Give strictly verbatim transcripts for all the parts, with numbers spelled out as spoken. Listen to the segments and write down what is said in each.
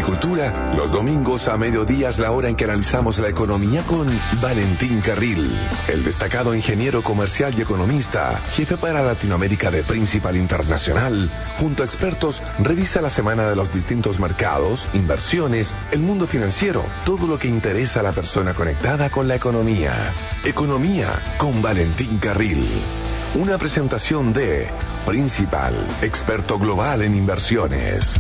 Agricultura, los domingos a mediodía es la hora en que analizamos la economía con Valentín Carril, el destacado ingeniero comercial y economista, jefe para Latinoamérica de Principal Internacional. Junto a expertos, revisa la semana de los distintos mercados, inversiones, el mundo financiero, todo lo que interesa a la persona conectada con la economía. Economía con Valentín Carril. Una presentación de Principal, experto global en inversiones.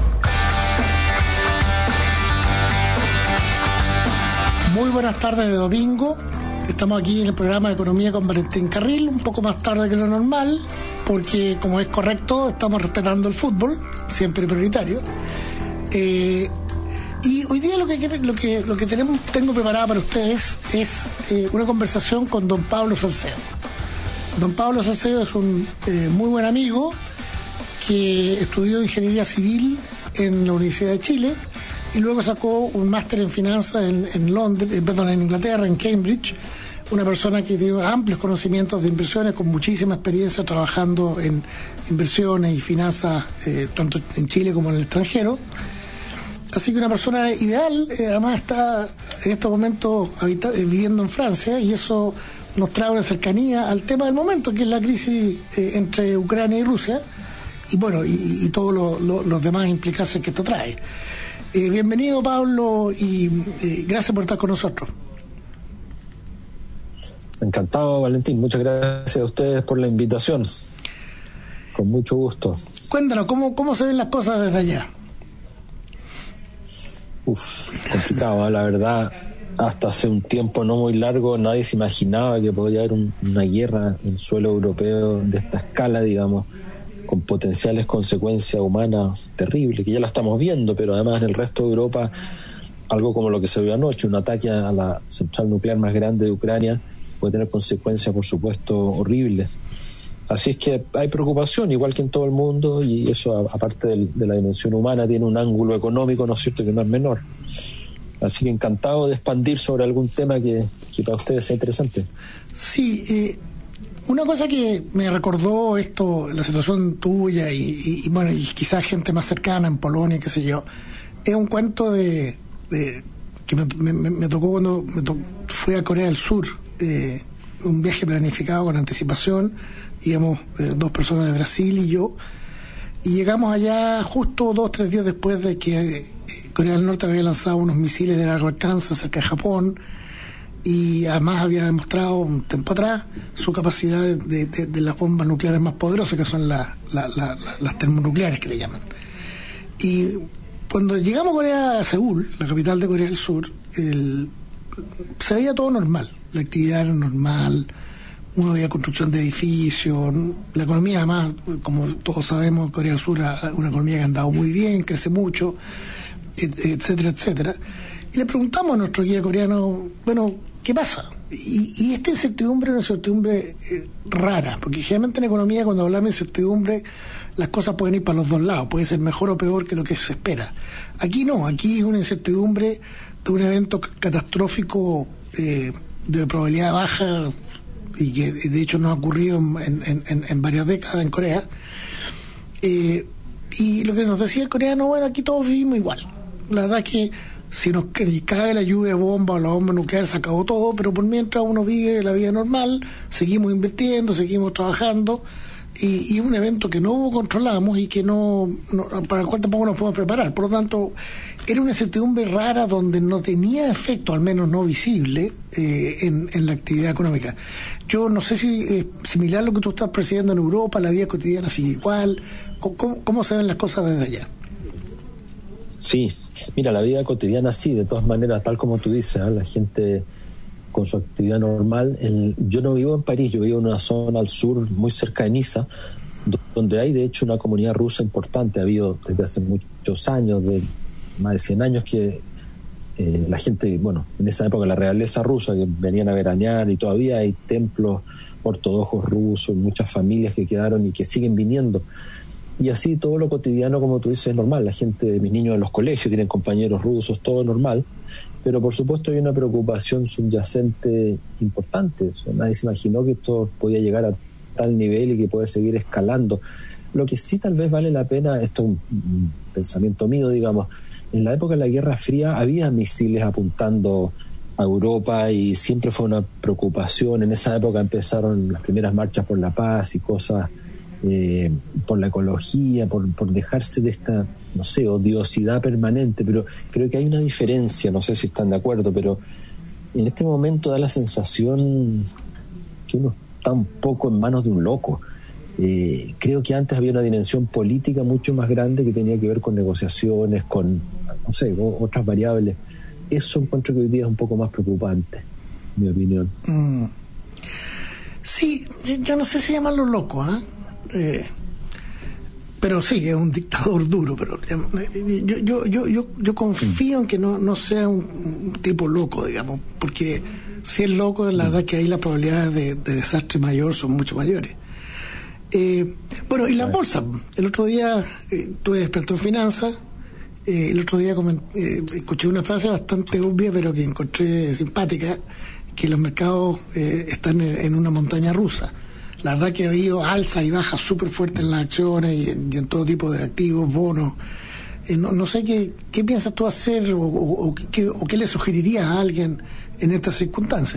Muy buenas tardes de domingo. Estamos aquí en el programa de Economía con Valentín Carril, un poco más tarde que lo normal, porque como es correcto, estamos respetando el fútbol, siempre prioritario. Eh, y hoy día lo que lo que lo que tenemos tengo preparado para ustedes es eh, una conversación con don Pablo Salcedo. Don Pablo Salcedo es un eh, muy buen amigo que estudió Ingeniería Civil en la Universidad de Chile y luego sacó un máster en finanzas en, en Londres, eh, perdón, en Inglaterra, en Cambridge. Una persona que tiene amplios conocimientos de inversiones, con muchísima experiencia trabajando en inversiones y finanzas, eh, tanto en Chile como en el extranjero. Así que una persona ideal, eh, además está en estos momentos habita, eh, viviendo en Francia, y eso nos trae una cercanía al tema del momento, que es la crisis eh, entre Ucrania y Rusia, y bueno, y, y todos lo, lo, los demás implicancias que esto trae. Eh, bienvenido, Pablo, y eh, gracias por estar con nosotros. Encantado, Valentín. Muchas gracias a ustedes por la invitación. Con mucho gusto. Cuéntanos, ¿cómo, cómo se ven las cosas desde allá? Uf, complicado, la verdad. Hasta hace un tiempo no muy largo nadie se imaginaba que podía haber un, una guerra en suelo europeo de esta escala, digamos, con potenciales consecuencias humanas terribles, que ya la estamos viendo, pero además en el resto de Europa, algo como lo que se vio anoche, un ataque a la central nuclear más grande de Ucrania, puede tener consecuencias, por supuesto, horribles. Así es que hay preocupación, igual que en todo el mundo, y eso, aparte de, de la dimensión humana, tiene un ángulo económico, ¿no es cierto?, que no es menor. Así que encantado de expandir sobre algún tema que, que para ustedes sea interesante. Sí, eh, una cosa que me recordó esto, la situación tuya y, y, y bueno, y quizás gente más cercana en Polonia, qué sé yo, es un cuento de, de que me, me, me tocó cuando me to, fui a Corea del Sur, eh, un viaje planificado con anticipación, íbamos eh, dos personas de Brasil y yo, y llegamos allá justo dos o tres días después de que eh, Corea del Norte había lanzado unos misiles de largo alcance cerca de Japón, y además había demostrado un tiempo atrás su capacidad de, de, de, de las bombas nucleares más poderosas, que son la, la, la, la, las termonucleares, que le llaman. Y cuando llegamos a Corea, a Seúl, la capital de Corea del Sur, el, se veía todo normal, la actividad era normal, uno veía construcción de edificios, la economía además, como todos sabemos, Corea del Sur es una economía que ha andado muy bien, crece mucho, etcétera, etcétera. Y le preguntamos a nuestro guía coreano, bueno, ¿qué pasa? Y, y esta incertidumbre es una incertidumbre eh, rara, porque generalmente en economía, cuando hablamos de incertidumbre, las cosas pueden ir para los dos lados, puede ser mejor o peor que lo que se espera. Aquí no, aquí es una incertidumbre de un evento catastrófico eh, de probabilidad baja, y que de hecho no ha ocurrido en, en, en, en varias décadas en Corea. Eh, y lo que nos decía el coreano, bueno, aquí todos vivimos igual. La verdad es que si nos cae la lluvia de bomba o la bomba nuclear, se acabó todo, pero por mientras uno vive la vida normal, seguimos invirtiendo, seguimos trabajando, y, y es un evento que no controlamos y que no, no para el cual tampoco nos podemos preparar. Por lo tanto, era una incertidumbre rara donde no tenía efecto, al menos no visible, eh, en, en la actividad económica. Yo no sé si es similar a lo que tú estás percibiendo en Europa, la vida cotidiana sigue igual. ¿Cómo, cómo se ven las cosas desde allá? Sí, mira, la vida cotidiana sí, de todas maneras, tal como tú dices, ¿eh? La gente con su actividad normal. El, yo no vivo en París, yo vivo en una zona al sur, muy cerca de Niza, donde hay de hecho una comunidad rusa importante. Ha habido desde hace muchos años, de más de cien años, que eh, la gente, bueno, en esa época la realeza rusa, que venían a veranear, y todavía hay templos ortodoxos rusos, muchas familias que quedaron y que siguen viniendo. Y así todo lo cotidiano, como tú dices, es normal. La gente, mis niños en los colegios tienen compañeros rusos, todo normal. Pero por supuesto hay una preocupación subyacente importante. O sea, nadie se imaginó que esto podía llegar a tal nivel y que puede seguir escalando. Lo que sí tal vez vale la pena, esto es un, un pensamiento mío, digamos, en la época de la Guerra Fría había misiles apuntando a Europa y siempre fue una preocupación. En esa época empezaron las primeras marchas por la paz y cosas, eh, por la ecología, por, por dejarse de esta, no sé, odiosidad permanente, pero creo que hay una diferencia, no sé si están de acuerdo, pero en este momento da la sensación que uno está un poco en manos de un loco. Eh, creo que antes había una dimensión política mucho más grande que tenía que ver con negociaciones, con, no sé, otras variables. Eso encuentro que hoy día es un poco más preocupante, en mi opinión. Mm. Sí, yo no sé si llamarlo loco, ¿eh? Eh, pero sí, es un dictador duro, pero yo yo yo yo, yo confío en que no, no sea un, un tipo loco, digamos, porque si es loco, la verdad que ahí las probabilidades de, de desastre mayor son mucho mayores. Eh, bueno, y la bolsa. El otro día eh, tuve experto en finanzas. Eh, el otro día coment- eh, escuché una frase bastante obvia, pero que encontré simpática, que los mercados eh, están en, en una montaña rusa. La verdad que ha habido alzas y bajas súper fuertes en las acciones y en, y en todo tipo de activos, bonos. Eh, no, no sé qué, qué piensas tú hacer o, o, o, qué, o qué le sugerirías a alguien en estas circunstancias.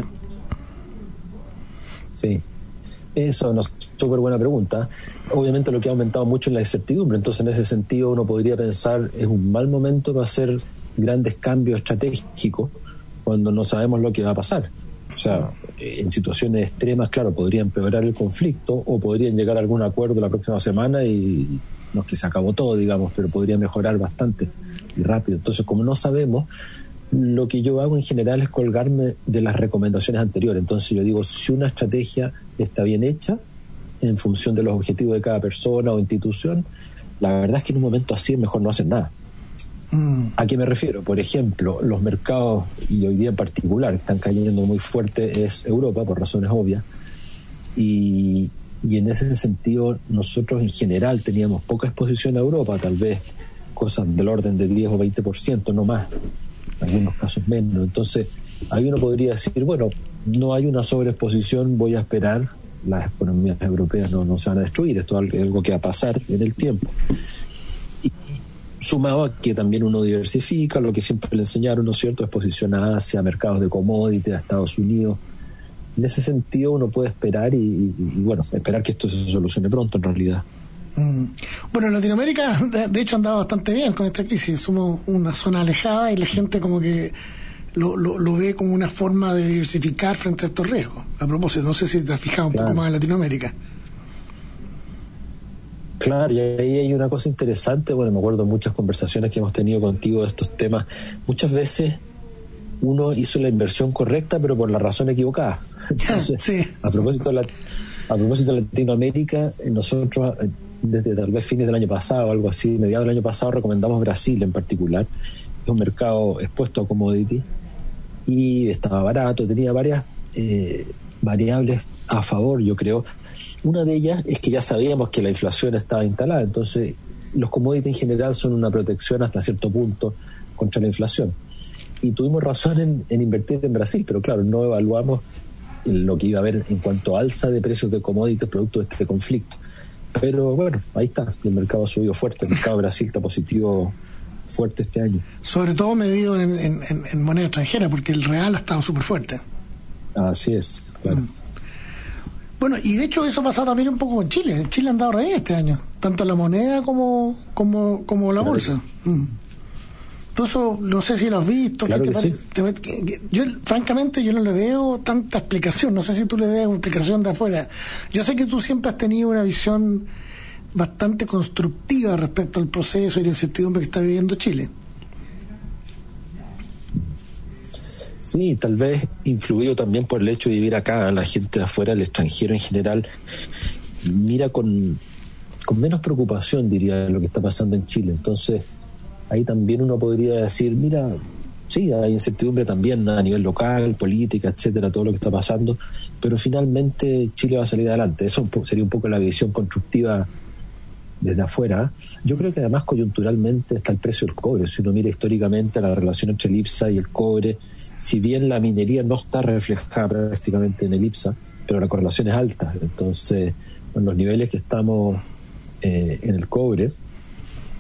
Sí. Eso es una súper buena pregunta. Obviamente lo que ha aumentado mucho es la incertidumbre, entonces en ese sentido uno podría pensar es un mal momento para hacer grandes cambios estratégicos cuando no sabemos lo que va a pasar. O sea, en situaciones extremas, claro, podría empeorar el conflicto o podrían llegar a algún acuerdo la próxima semana y no es que se acabó todo, digamos, pero podría mejorar bastante y rápido. Entonces, como no sabemos, lo que yo hago en general es colgarme de las recomendaciones anteriores. Entonces yo digo, si una estrategia está bien hecha en función de los objetivos de cada persona o institución, la verdad es que en un momento así es mejor no hacer nada. Mm. ¿A qué me refiero? Por ejemplo, los mercados, y hoy día en particular, que están cayendo muy fuerte es Europa, por razones obvias, y, y en ese sentido nosotros en general teníamos poca exposición a Europa, tal vez cosas del orden de diez o veinte por ciento, no más, en algunos casos menos. Entonces ahí uno podría decir, bueno, no hay una sobreexposición, voy a esperar, las economías europeas no, no se van a destruir, esto es algo que va a pasar en el tiempo. Y sumado a que también uno diversifica, lo que siempre le enseñaron, ¿no es cierto?, exposición a Asia, a mercados de commodities, a Estados Unidos. En ese sentido uno puede esperar y, y, y bueno, esperar que esto se solucione pronto en realidad. Mm. Bueno, en Latinoamérica de, de hecho andaba bastante bien con esta crisis. Somos una zona alejada y la gente como que lo, lo, lo ve como una forma de diversificar frente a estos riesgos. A propósito, no sé si te has fijado un claro. poco más en Latinoamérica. Claro, y ahí hay una cosa interesante. Bueno, me acuerdo de muchas conversaciones que hemos tenido contigo de estos temas. Muchas veces uno hizo la inversión correcta pero por la razón equivocada. Entonces, sí. a propósito de la, a propósito de Latinoamérica, nosotros desde tal vez fines del año pasado, algo así, mediados del año pasado, recomendamos Brasil en particular. Es un mercado expuesto a commodity y estaba barato, tenía varias eh, variables a favor, yo creo. Una de ellas es que ya sabíamos que la inflación estaba instalada, entonces los commodities en general son una protección hasta cierto punto contra la inflación. Y tuvimos razón en, en invertir en Brasil, pero claro, no evaluamos lo que iba a haber en cuanto a alza de precios de commodities producto de este conflicto. Pero bueno, ahí está, el mercado ha subido fuerte, el mercado de Brasil está positivo fuerte este año. Sobre todo medido en, en, en moneda extranjera, porque el real ha estado súper fuerte. Así es, claro. Mm. Bueno, y de hecho eso ha pasado también un poco en Chile. En Chile ha andado re bien este año, tanto la moneda como como, como la claro. bolsa. Mm. Tú eso, no sé si lo has visto. Claro que que te sí. te, que, que, yo, francamente, yo no le veo tanta explicación. No sé si tú le ves una explicación de afuera. Yo sé que tú siempre has tenido una visión bastante constructiva respecto al proceso y la incertidumbre que está viviendo Chile. Sí, tal vez influido también por el hecho de vivir acá. La gente de afuera, el extranjero en general, mira con, con menos preocupación, diría, lo que está pasando en Chile. Entonces ahí también uno podría decir, mira, sí, hay incertidumbre también a nivel local, política, etcétera, todo lo que está pasando, pero finalmente Chile va a salir adelante. Eso sería un poco la visión constructiva desde afuera. Yo creo que además coyunturalmente está el precio del cobre. Si uno mira históricamente la relación entre el IPSA y el cobre, si bien la minería no está reflejada prácticamente en el IPSA, pero la correlación es alta. Entonces, en los niveles que estamos eh, en el cobre,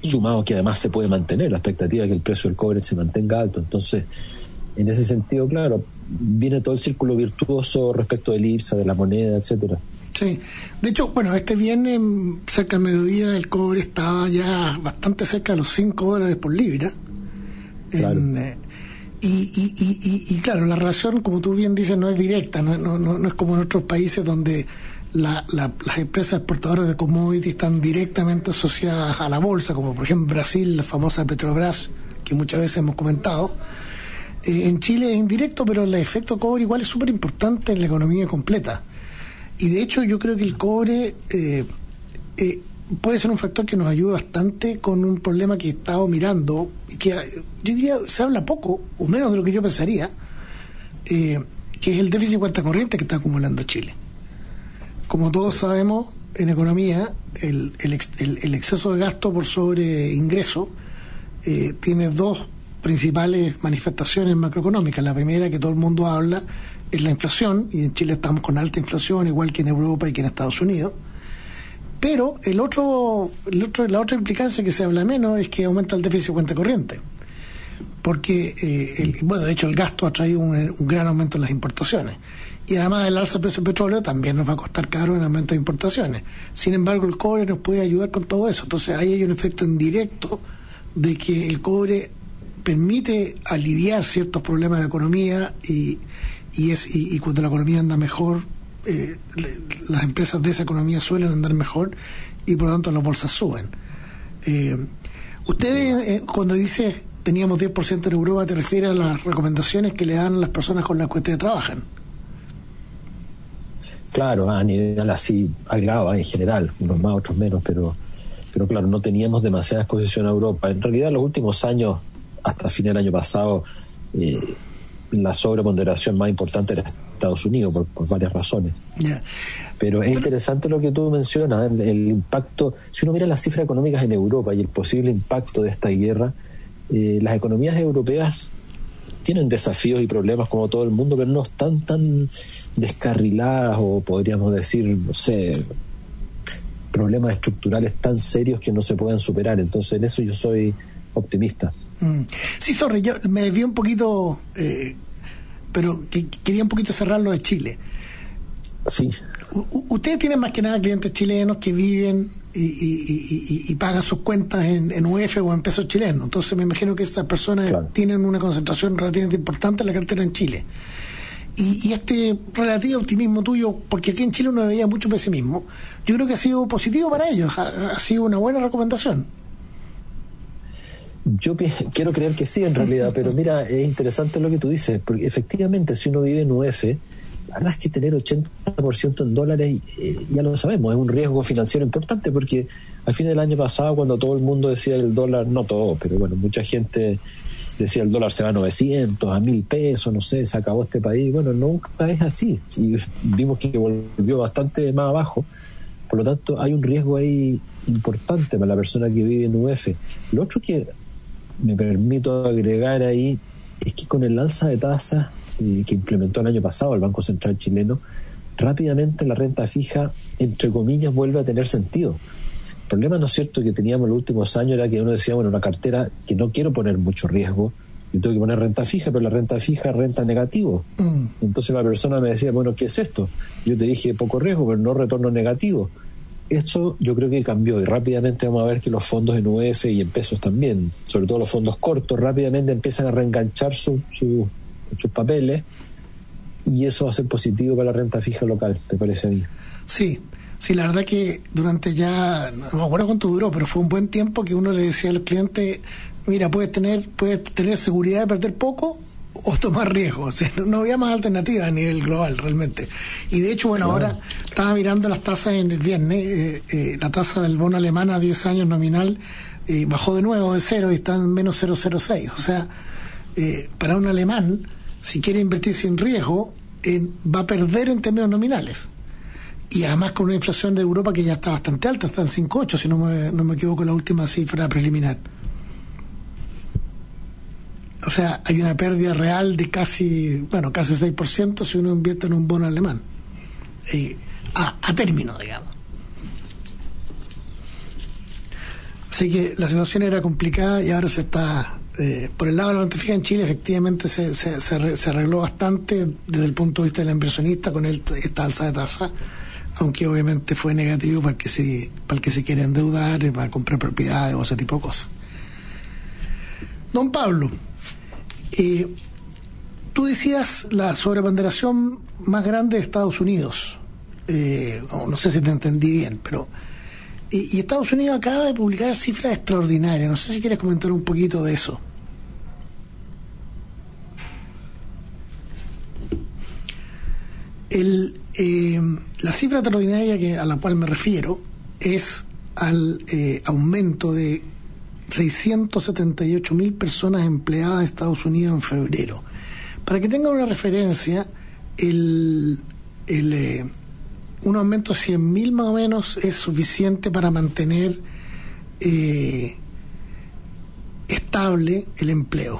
sumado que además se puede mantener, la expectativa de que el precio del cobre se mantenga alto. Entonces, en ese sentido, claro, viene todo el círculo virtuoso respecto del I P S A, de la moneda, etcétera. Sí, de hecho, bueno, este viernes, cerca del mediodía, el cobre estaba ya bastante cerca de los cinco dólares por libra. Claro. En, eh, y, y, y, y, y claro, la relación, como tú bien dices, no es directa, no, no, no, no es como en otros países donde la, la, las empresas exportadoras de commodities están directamente asociadas a la bolsa, como por ejemplo en Brasil, la famosa Petrobras, que muchas veces hemos comentado. Eh, en Chile es indirecto, pero el efecto cobre igual es súper importante en la economía completa. Y de hecho yo creo que el cobre eh, eh, puede ser un factor que nos ayude bastante con un problema que he estado mirando y que yo diría se habla poco o menos de lo que yo pensaría, eh, que es el déficit de cuenta corriente que está acumulando Chile. Como todos sabemos, en economía el, el, ex, el, el exceso de gasto por sobre ingreso eh, tiene dos principales manifestaciones macroeconómicas. La primera, que todo el mundo habla, es la inflación, y en Chile estamos con alta inflación, igual que en Europa y que en Estados Unidos. Pero el otro, el otro, la otra implicancia que se habla menos es que aumenta el déficit de cuenta corriente. Porque, eh, el, bueno, de hecho el gasto ha traído un, un gran aumento en las importaciones. Y además el alza del precio del petróleo también nos va a costar caro en aumento de importaciones. Sin embargo, el cobre nos puede ayudar con todo eso. Entonces ahí hay un efecto indirecto de que el cobre permite aliviar ciertos problemas de la economía y y es y, y cuando la economía anda mejor, eh, le, las empresas de esa economía suelen andar mejor y por lo tanto las bolsas suben. Eh, ustedes, eh, cuando dices teníamos diez por ciento en Europa, ¿te refieres a las recomendaciones que le dan las personas con las que ustedes trabajan? Claro, a nivel así, agregado en general, unos más, otros menos, pero, pero claro, no teníamos demasiada exposición a Europa. En realidad, en los últimos años, hasta fin del año pasado, eh, la sobreponderación más importante era Estados Unidos, por, por varias razones. Yeah. Pero es interesante lo que tú mencionas, el, el impacto, si uno mira las cifras económicas en Europa y el posible impacto de esta guerra, eh, las economías europeas tienen desafíos y problemas como todo el mundo, pero no están tan descarriladas o podríamos decir, no sé, problemas estructurales tan serios que no se puedan superar. Entonces en eso yo soy optimista. Mm. Sí, sorry, yo me desvié un poquito, eh, pero que, quería un poquito cerrar lo de Chile. Sí. U- ustedes tienen más que nada clientes chilenos que viven y, y, y, y pagan sus cuentas en, en U F o en pesos chilenos. Entonces me imagino que estas personas claro. tienen una concentración relativamente importante en la cartera en Chile. Y, y este relativo optimismo tuyo, porque aquí en Chile uno veía mucho pesimismo, yo creo que ha sido positivo para ellos, ha, ha sido una buena recomendación. Yo quiero creer que sí, en realidad, pero mira, es interesante lo que tú dices, porque efectivamente, si uno vive en U F, la verdad es que tener ochenta por ciento en dólares, eh, ya lo sabemos, es un riesgo financiero importante, porque al fin del año pasado, cuando todo el mundo decía el dólar, no todo, pero bueno, mucha gente decía el dólar se va a novecientos, a mil pesos, no sé, se acabó este país. Bueno, nunca es así, y vimos que volvió bastante más abajo. Por lo tanto, hay un riesgo ahí importante para la persona que vive en U F. Lo otro que me permito agregar ahí es que con el alza de tasas eh, que implementó el año pasado el Banco Central chileno, rápidamente la renta fija, entre comillas, vuelve a tener sentido. El problema, ¿no es cierto?, que teníamos en los últimos años era que uno decía, bueno, una cartera que no quiero poner mucho riesgo, yo tengo que poner renta fija, pero la renta fija es renta negativo. Mm. Entonces la persona me decía, bueno, ¿qué es esto? Yo te dije poco riesgo, pero no retorno negativo. Eso yo creo que cambió y rápidamente vamos a ver que los fondos en U F y en pesos también, sobre todo los fondos cortos, rápidamente empiezan a reenganchar su, su, sus papeles y eso va a ser positivo para la renta fija local, ¿te parece a mí? Sí, sí, la verdad que durante ya, no me acuerdo cuánto duró, pero fue un buen tiempo que uno le decía a los clientes, mira, puedes tener, puedes tener seguridad de perder poco o tomar riesgo. O sea, no había más alternativas a nivel global realmente. Y de hecho, bueno, claro. Ahora estaba mirando las tasas en el viernes, eh, eh, la tasa del bono alemán a diez años nominal eh, bajó de nuevo de cero y está en menos cero coma cero seis. O sea, eh, para un alemán, si quiere invertir sin riesgo, eh, va a perder en términos nominales. Y además con una inflación de Europa que ya está bastante alta, está en cinco coma ocho, si no me, no me equivoco, la última cifra preliminar. O sea, hay una pérdida real de casi, bueno, casi seis por ciento si uno invierte en un bono alemán. Eh, a, a término, digamos. Así que la situación era complicada y ahora se está, eh, por el lado de la renta fija en Chile, efectivamente se, se, se, se arregló bastante desde el punto de vista del inversionista con el, esta alza de tasa, aunque obviamente fue negativo para el que se, para el que se quiere endeudar, para comprar propiedades o ese tipo de cosas. Don Pablo, eh, tú decías la sobreponderación más grande de Estados Unidos. Eh, no, no sé si te entendí bien, pero... Y, y Estados Unidos acaba de publicar cifras extraordinarias. No sé si quieres comentar un poquito de eso. El, eh, la cifra extraordinaria que, a la cual me refiero es al eh, aumento de seiscientos setenta y ocho mil personas empleadas en Estados Unidos en febrero. Para que tengan una referencia, el, el, eh, un aumento de cien mil más o menos es suficiente para mantener eh, estable el empleo.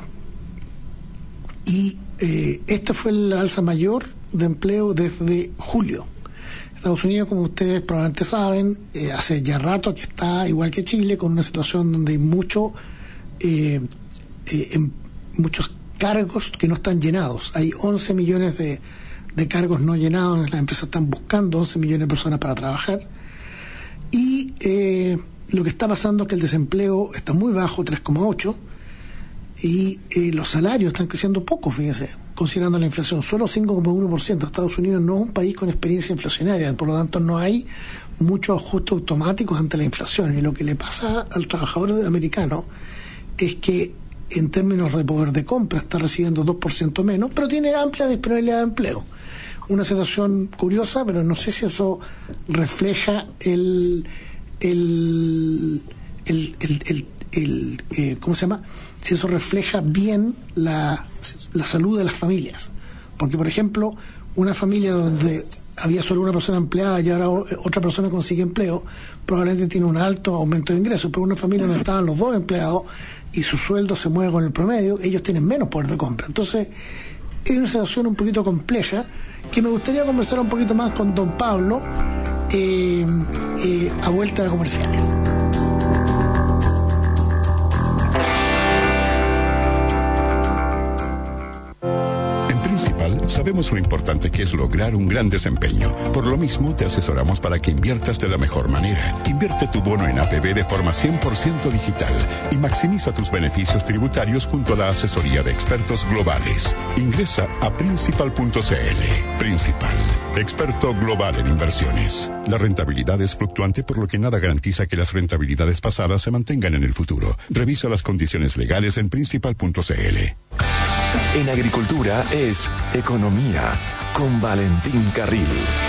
Y eh, esta fue la alza mayor de empleo desde julio. Estados Unidos, como ustedes probablemente saben, eh, hace ya rato que está, igual que Chile, con una situación donde hay mucho, eh, eh, en, muchos cargos que no están llenados. Hay once millones de, de cargos no llenados, las empresas están buscando once millones de personas para trabajar. Y eh, lo que está pasando es que el desempleo está muy bajo, tres coma ocho, y eh, los salarios están creciendo poco, fíjense, considerando la inflación, solo cinco coma uno por ciento. Estados Unidos no es un país con experiencia inflacionaria, por lo tanto no hay muchos ajustes automáticos ante la inflación, y lo que le pasa al trabajador americano es que en términos de poder de compra está recibiendo dos por ciento menos, pero tiene amplia disponibilidad de empleo. Una situación curiosa, pero no sé si eso refleja el el el, el, el, el eh, ¿cómo se llama? Si eso refleja bien la, la salud de las familias. Porque, por ejemplo, una familia donde había solo una persona empleada y ahora otra persona consigue empleo, probablemente tiene un alto aumento de ingresos, pero una familia donde estaban los dos empleados y su sueldo se mueve con el promedio, ellos tienen menos poder de compra. Entonces, es una situación un poquito compleja que me gustaría conversar un poquito más con don Pablo eh, eh, a vuelta de comerciales. Sabemos lo importante que es lograr un gran desempeño. Por lo mismo, te asesoramos para que inviertas de la mejor manera. Invierte tu bono en A P B de forma cien por ciento digital y maximiza tus beneficios tributarios junto a la asesoría de expertos globales. Ingresa a principal punto c l. Principal, experto global en inversiones. La rentabilidad es fluctuante, por lo que nada garantiza que las rentabilidades pasadas se mantengan en el futuro. Revisa las condiciones legales en principal punto c l. En agricultura es Economía con Valentín Carril.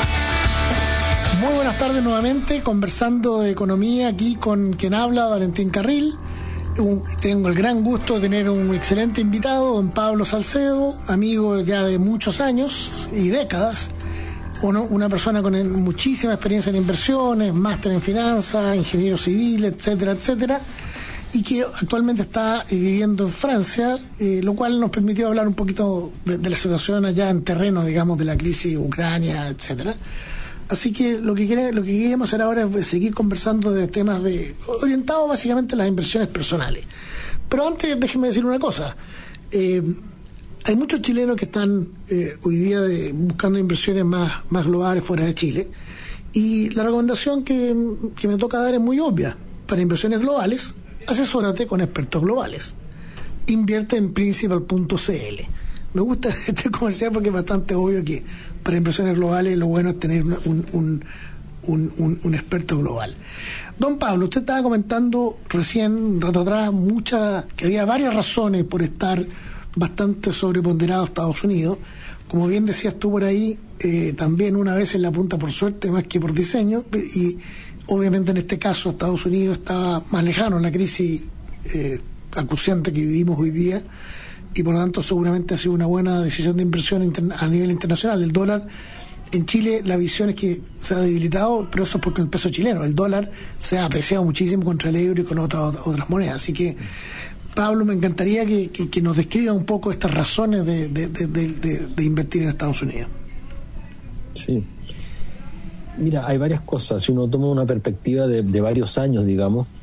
Muy buenas tardes nuevamente, conversando de economía aquí con quien habla, Valentín Carril. Un, tengo el gran gusto de tener un excelente invitado, don Pablo Salcedo, amigo ya de muchos años y décadas. Uno, una persona con muchísima experiencia en inversiones, máster en finanzas, ingeniero civil, etcétera, etcétera. Y que actualmente está eh, viviendo en Francia, eh, lo cual nos permitió hablar un poquito de, de la situación allá en terreno, digamos, de la crisis Ucrania, etcétera. Así que lo que quiere, lo que queremos hacer ahora es seguir conversando de temas de orientados básicamente a las inversiones personales. Pero antes, déjenme decir una cosa. Eh, hay muchos chilenos que están eh, hoy día de, buscando inversiones más, más globales fuera de Chile. Y la recomendación que, que me toca dar es muy obvia. Para inversiones globales, asesórate con expertos globales. Invierte en principal punto c l. Me gusta este comercial porque es bastante obvio que para inversiones globales lo bueno es tener un, un, un, un, un experto global. Don Pablo, usted estaba comentando recién, un rato atrás, mucha, que había varias razones por estar bastante sobreponderado a Estados Unidos. Como bien decías tú por ahí, eh, también una vez en la punta por suerte más que por diseño, y obviamente en este caso Estados Unidos estaba más lejano en la crisis eh, acuciante que vivimos hoy día, y por lo tanto seguramente ha sido una buena decisión de inversión interna- a nivel internacional. El dólar en Chile, la visión es que se ha debilitado, pero eso es porque el peso chileno, el dólar se ha apreciado muchísimo contra el euro y con otras otras monedas. Así que, Pablo, me encantaría que, que, que nos describa un poco estas razones de, de, de, de, de, de invertir en Estados Unidos. Sí. Mira, hay varias cosas. Si uno toma una perspectiva de, de varios años, digamos,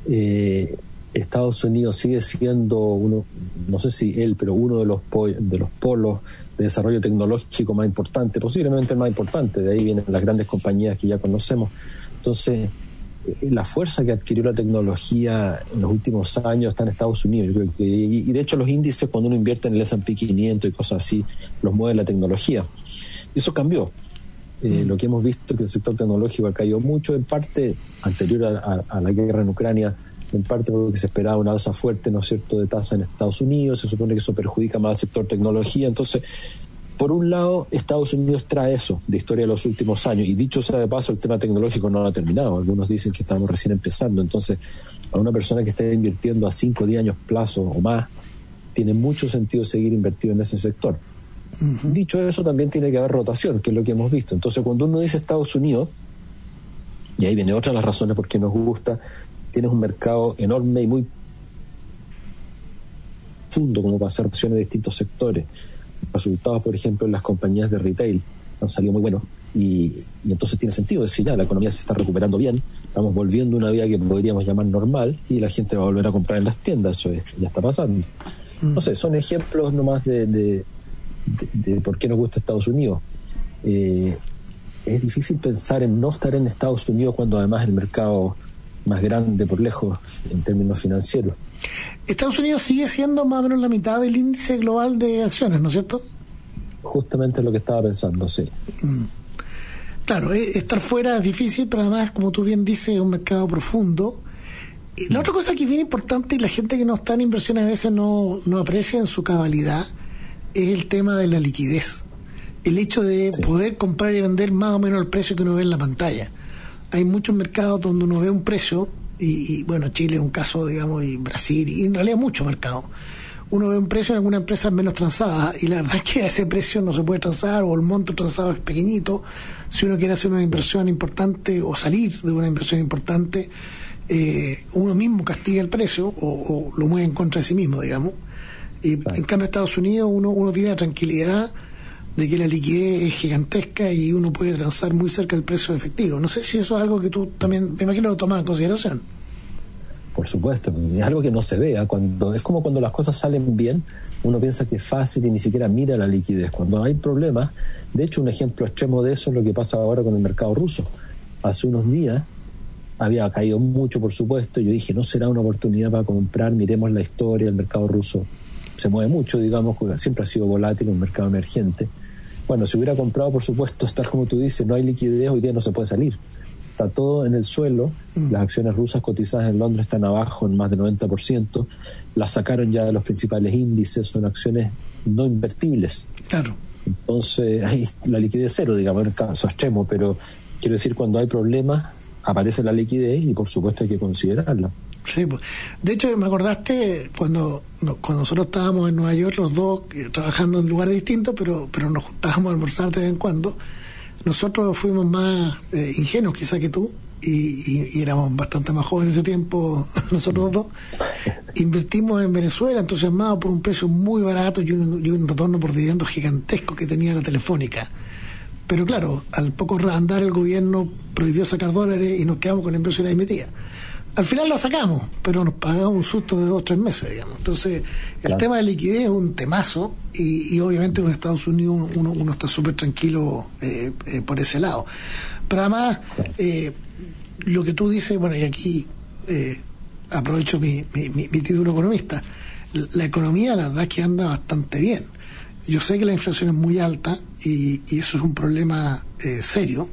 eh, Estados Unidos sigue siendo uno, no sé si él, pero uno de los po- de los polos de desarrollo tecnológico más importante, posiblemente el más importante. De ahí vienen las grandes compañías que ya conocemos. Entonces, eh, la fuerza que adquirió la tecnología en los últimos años está en Estados Unidos. Yo creo que, y, y de hecho los índices, cuando uno invierte en el ese and pe quinientos y cosas así, los mueve la tecnología. Y eso cambió. Eh, mm. Lo que hemos visto es que el sector tecnológico ha caído mucho, en parte anterior a, a, a la guerra en Ucrania, en parte porque se esperaba una alza fuerte, ¿no es cierto?, de tasa en Estados Unidos. Se supone que eso perjudica más al sector tecnología. Entonces, por un lado, Estados Unidos trae eso de historia de los últimos años, y dicho sea de paso, el tema tecnológico no ha terminado. Algunos dicen que estamos recién empezando. Entonces, para una persona que esté invirtiendo a cinco o diez años plazo o más, tiene mucho sentido seguir invertido en ese sector. Uh-huh. Dicho eso, también tiene que haber rotación, que es lo que hemos visto. Entonces, cuando uno dice Estados Unidos, y ahí viene otra de las razones por qué nos gusta, tienes un mercado enorme y muy profundo como para hacer acciones de distintos sectores. Resultados, por ejemplo, en las compañías de retail han salido muy buenos, y, y entonces tiene sentido decir, ya, la economía se está recuperando bien, estamos volviendo a una vida que podríamos llamar normal, y la gente va a volver a comprar en las tiendas. Eso es, ya está pasando. Mm. No sé, son ejemplos nomás de, de, de, de por qué nos gusta Estados Unidos. Eh, es difícil pensar en no estar en Estados Unidos cuando además el mercado más grande por lejos en términos financieros. Estados Unidos sigue siendo más o menos la mitad del índice global de acciones, ¿no es cierto? Justamente lo que estaba pensando, sí. Mm. Claro, eh, estar fuera es difícil, pero además, como tú bien dices, es un mercado profundo. Eh, la mm. otra cosa que es bien importante, y la gente que no está en inversiones a veces no, no aprecia en su cabalidad, es el tema de la liquidez. El hecho de sí. poder comprar y vender más o menos el precio que uno ve en la pantalla. Hay muchos mercados donde uno ve un precio, y, y bueno, Chile es un caso, digamos, y Brasil, y en realidad muchos mercados. Uno ve un precio en algunas empresas menos transadas, y la verdad es que a ese precio no se puede transar, o el monto transado es pequeñito. Si uno quiere hacer una inversión importante o salir de una inversión importante, eh, uno mismo castiga el precio o, o lo mueve en contra de sí mismo, digamos. Y claro. En cambio, en Estados Unidos uno, uno tiene la tranquilidad de que la liquidez es gigantesca y uno puede transar muy cerca del precio efectivo. No sé si eso es algo que tú también, me imagino, lo tomas en consideración. Por supuesto, es algo que no se vea. Cuando es como cuando las cosas salen bien, uno piensa que es fácil y ni siquiera mira la liquidez. Cuando hay problemas, de hecho, un ejemplo extremo de eso es lo que pasa ahora con el mercado ruso. Hace unos días había caído mucho, por supuesto, y yo dije, no será una oportunidad para comprar, miremos la historia, el mercado ruso se mueve mucho, digamos, siempre ha sido volátil, un mercado emergente. Bueno, si hubiera comprado, por supuesto, tal como tú dices, no hay liquidez, hoy día no se puede salir. Está todo en el suelo. Mm. Las acciones rusas cotizadas en Londres están abajo en más del noventa por ciento. Las sacaron ya de los principales índices, son acciones no invertibles. Claro. Entonces, ahí la liquidez cero, digamos, en el caso extremo, pero quiero decir, cuando hay problemas, aparece la liquidez y por supuesto hay que considerarla. Sí, pues. De hecho, me acordaste cuando cuando nosotros estábamos en Nueva York, los dos, eh, trabajando en lugares distintos, pero pero nos juntábamos a almorzar de vez en cuando. Nosotros fuimos más eh, ingenuos quizá que tú, y, y, y éramos bastante más jóvenes en ese tiempo, nosotros dos. Invertimos en Venezuela, entusiasmados por un precio muy barato y un, y un retorno por dividendos gigantesco que tenía la Telefónica. Pero claro, al poco andar el gobierno prohibió sacar dólares y nos quedamos con la inversión ahí metida. Al final la sacamos, pero nos pagamos un susto de dos o tres meses, digamos. Entonces, el claro. tema de liquidez es un temazo, y, y obviamente con Estados Unidos uno, uno está súper tranquilo eh, eh, por ese lado. Pero además, eh, lo que tú dices, bueno, y aquí eh, aprovecho mi, mi, mi, mi título economista, la economía la verdad es que anda bastante bien. Yo sé que la inflación es muy alta y, y eso es un problema eh, serio,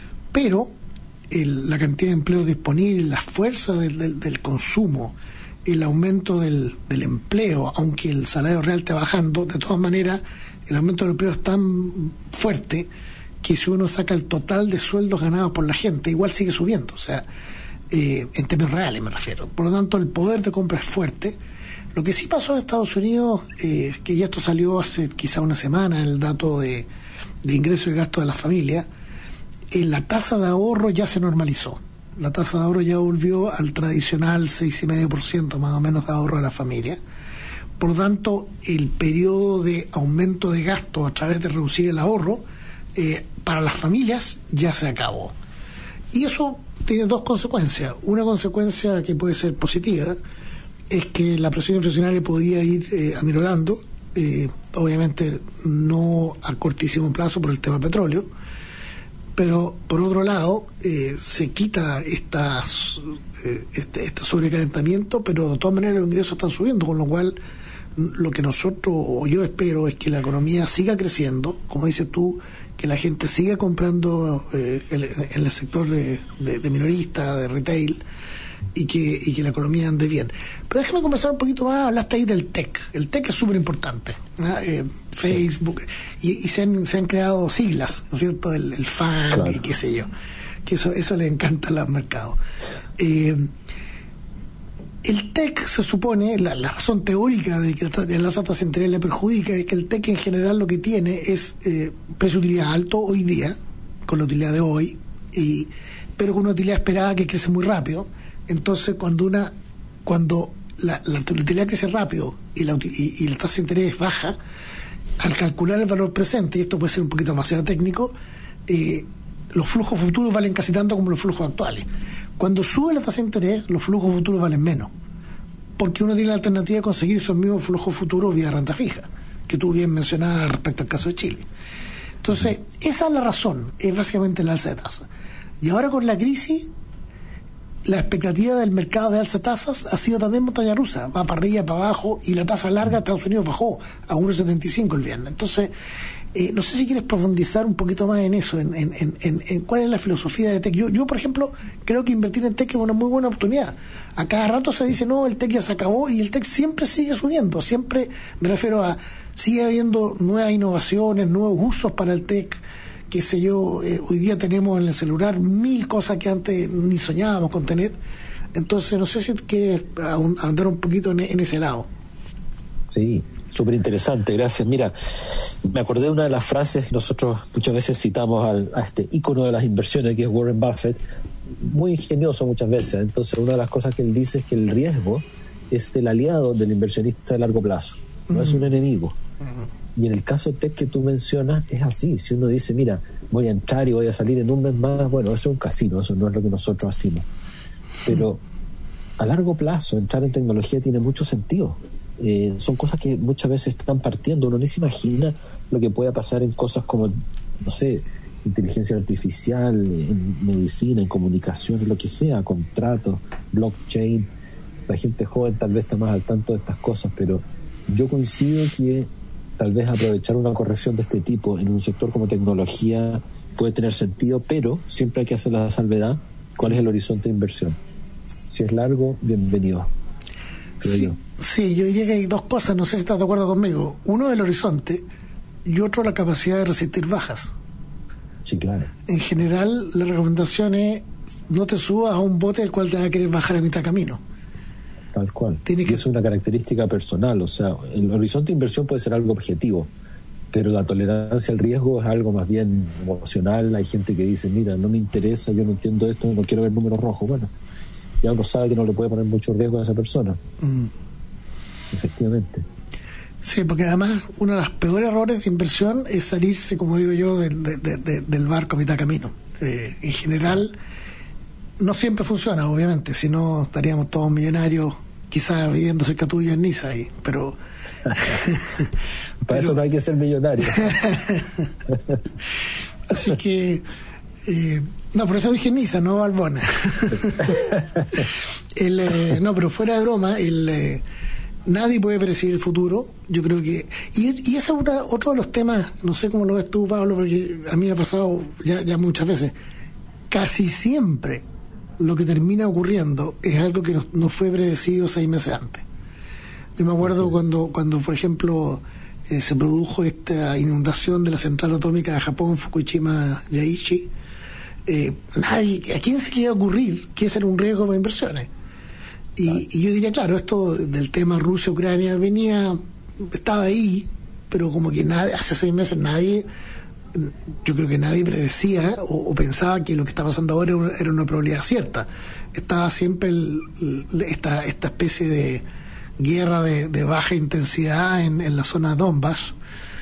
pero el, la cantidad de empleo disponible, la fuerza del, del, del consumo, el aumento del, del empleo, aunque el salario real esté bajando, de todas maneras el aumento del empleo es tan fuerte que si uno saca el total de sueldos ganados por la gente, igual sigue subiendo, o sea, eh, en términos reales me refiero. Por lo tanto, el poder de compra es fuerte. Lo que sí pasó en Estados Unidos, eh, que ya esto salió hace quizá una semana, el dato de, de ingreso y gasto de las familias, eh, la tasa de ahorro ya se normalizó. La tasa de ahorro ya volvió al tradicional seis coma cinco por ciento más o menos de ahorro de la familia. Por lo tanto, el periodo de aumento de gasto a través de reducir el ahorro, eh, para las familias ya se acabó. y eso tiene dos consecuencias. Una consecuencia que puede ser positiva es que la presión inflacionaria podría ir eh, aminorando, eh, obviamente no a cortísimo plazo por el tema petróleo, pero por otro lado eh, se quita esta, eh, este, este sobrecalentamiento, pero de todas maneras los ingresos están subiendo, con lo cual lo que nosotros, o yo espero, es que la economía siga creciendo, como dices tú, que la gente siga comprando eh, en, en el sector de, de, de minorista, de retail, y que, y que la economía ande bien. Pero déjame conversar un poquito más. Hablaste ahí del tech. El tech es súper importante, ¿no? eh, Facebook, y, y se, han, se han creado siglas, ¿no es cierto? El, el F A N, claro. Y qué sé yo, que eso, eso le encanta a los mercados. Eh, el tech se supone, la, la razón teórica de que la tasa central le perjudica es que el tech en general lo que tiene es eh, precio de utilidad alto hoy día, con la utilidad de hoy, y, pero con una utilidad esperada que crece muy rápido. Entonces, cuando una cuando la, la utilidad crece rápido y la, y, y la tasa de interés baja, al calcular el valor presente, y esto puede ser un poquito demasiado técnico, eh, los flujos futuros valen casi tanto como los flujos actuales. Cuando sube la tasa de interés, los flujos futuros valen menos, porque uno tiene la alternativa de conseguir esos mismos flujos futuros vía renta fija, que tú bien mencionabas respecto al caso de Chile. Entonces, esa es la razón, es básicamente el alza de tasa. Y ahora con la crisis, la expectativa del mercado de alza de tasas ha sido también montaña rusa, va para arriba, para abajo, y la tasa larga de Estados Unidos bajó a uno coma setenta y cinco el viernes. Entonces, eh, no sé si quieres profundizar un poquito más en eso, en, en, en, en cuál es la filosofía de tech. Yo, yo, por ejemplo, creo que invertir en tech es una muy buena oportunidad. A cada rato se dice, no, el tech ya se acabó, y el tech siempre sigue subiendo, siempre, me refiero a, sigue habiendo nuevas innovaciones, nuevos usos para el tech. Qué sé yo, eh, hoy día tenemos en el celular mil cosas que antes ni soñábamos con tener. Entonces, no sé si quieres andar un poquito en, en ese lado. Sí, súper interesante, gracias. Mira, me acordé de una de las frases, nosotros muchas veces citamos al, a este ícono de las inversiones, que es Warren Buffett, muy ingenioso muchas veces. Entonces, una de las cosas que él dice es que el riesgo es el aliado del inversionista de largo plazo, no uh-huh. es un enemigo. Uh-huh. Y en el caso tech que tú mencionas, es así. Si uno dice, mira, voy a entrar y voy a salir en un mes más, bueno, eso es un casino, eso no es lo que nosotros hacemos. Pero a largo plazo, entrar en tecnología tiene mucho sentido. Eh, son cosas que muchas veces están partiendo. Uno ni se imagina lo que pueda pasar en cosas como, no sé, inteligencia artificial, en medicina, en comunicación, lo que sea, contratos, blockchain. La gente joven tal vez está más al tanto de estas cosas, pero yo coincido que tal vez aprovechar una corrección de este tipo en un sector como tecnología puede tener sentido, pero siempre hay que hacer la salvedad. ¿Cuál es el horizonte de inversión? Si es largo, bienvenido. Sí, yo. sí, yo diría que hay dos cosas, no sé si estás de acuerdo conmigo. Uno, el horizonte, y otro, la capacidad de resistir bajas. Sí, claro. En general, la recomendación es no te subas a un bote al cual te va a querer bajar a mitad camino. Tal cual. Tiene que... Y es una característica personal, o sea, el horizonte de inversión puede ser algo objetivo, pero la tolerancia al riesgo es algo más bien emocional. Hay gente que dice, mira, no me interesa, yo no entiendo esto, no quiero ver números rojos. Bueno, ya uno sabe que no le puede poner mucho riesgo a esa persona. Mm. Efectivamente. Sí, porque además uno de los peores errores de inversión es salirse, como digo yo, de, de, de, del barco a mitad camino. Eh, en general, no siempre funciona, obviamente, si no estaríamos todos millonarios, quizás viviendo cerca tuyo en Niza ahí, pero... Para pero... eso no hay que ser millonario. Así que... Eh, no, por eso dije Niza, no Balbona. el, eh, no, pero fuera de broma, el... Eh, nadie puede predecir el futuro, yo creo que... Y, y eso es una, otro de los temas, no sé cómo lo ves tú, Pablo, porque a mí me ha pasado ya, ya muchas veces. Casi siempre lo que termina ocurriendo es algo que no, no fue predecido seis meses antes. Yo me acuerdo cuando, cuando por ejemplo, eh, se produjo esta inundación de la central atómica de Japón, Fukushima Daiichi. Eh, nadie, ¿a quién se le iba a ocurrir que ese era un riesgo para inversiones? Y, y yo diría, claro, esto del tema Rusia-Ucrania venía, estaba ahí, pero como que nadie, hace seis meses nadie, yo creo que nadie predecía o, o pensaba que lo que está pasando ahora era una, era una probabilidad cierta. Estaba siempre el, el, esta, esta especie de guerra de, de baja intensidad en, en la zona de Donbass,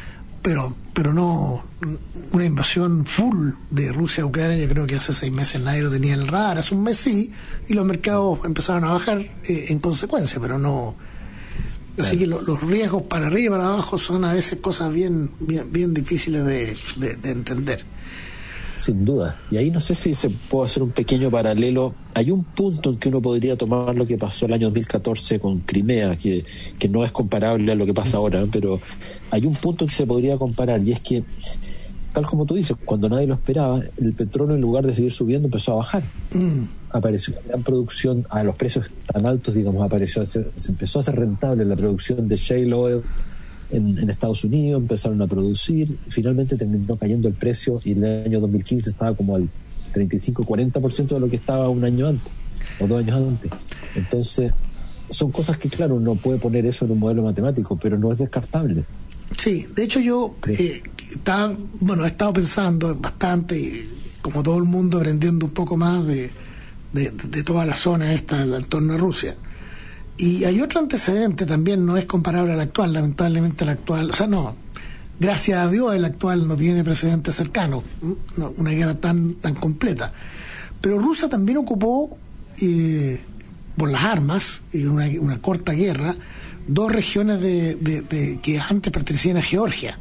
pero pero no una invasión full de Rusia a Ucrania. Yo creo que hace seis meses nadie lo tenía en el radar, hace un mes sí, y los mercados empezaron a bajar eh, en consecuencia, pero no. Así que lo, los riesgos para arriba y para abajo son a veces cosas bien bien, bien difíciles de, de, de entender. Sin duda. Y ahí no sé si se puede hacer un pequeño paralelo. Hay un punto en que uno podría tomar lo que pasó el año dos mil catorce con Crimea, que, que no es comparable a lo que pasa ahora, pero hay un punto en que se podría comparar, y es que, tal como tú dices, cuando nadie lo esperaba, el petróleo, en lugar de seguir subiendo, empezó a bajar. Mm. Apareció una gran producción, a los precios tan altos, digamos, apareció a ser, se empezó a hacer rentable la producción de shale oil En, en Estados Unidos, empezaron a producir, finalmente terminó cayendo el precio, y en el año dos mil quince estaba como al treinta y cinco cuarenta por ciento de lo que estaba un año antes, o dos años antes. Entonces, son cosas que, claro, uno puede poner eso en un modelo matemático, pero no es descartable. Sí, de hecho yo eh, estaba, bueno, he estado pensando bastante, como todo el mundo, aprendiendo un poco más de, de, de toda la zona esta en torno a Rusia. Y hay otro antecedente también, no es comparable al actual, lamentablemente el actual, o sea, no, gracias a Dios el actual no tiene precedentes cercanos, no, una guerra tan tan completa. Pero Rusia también ocupó, eh, por las armas, y una, una corta guerra, dos regiones de, de, de que antes pertenecían a Georgia.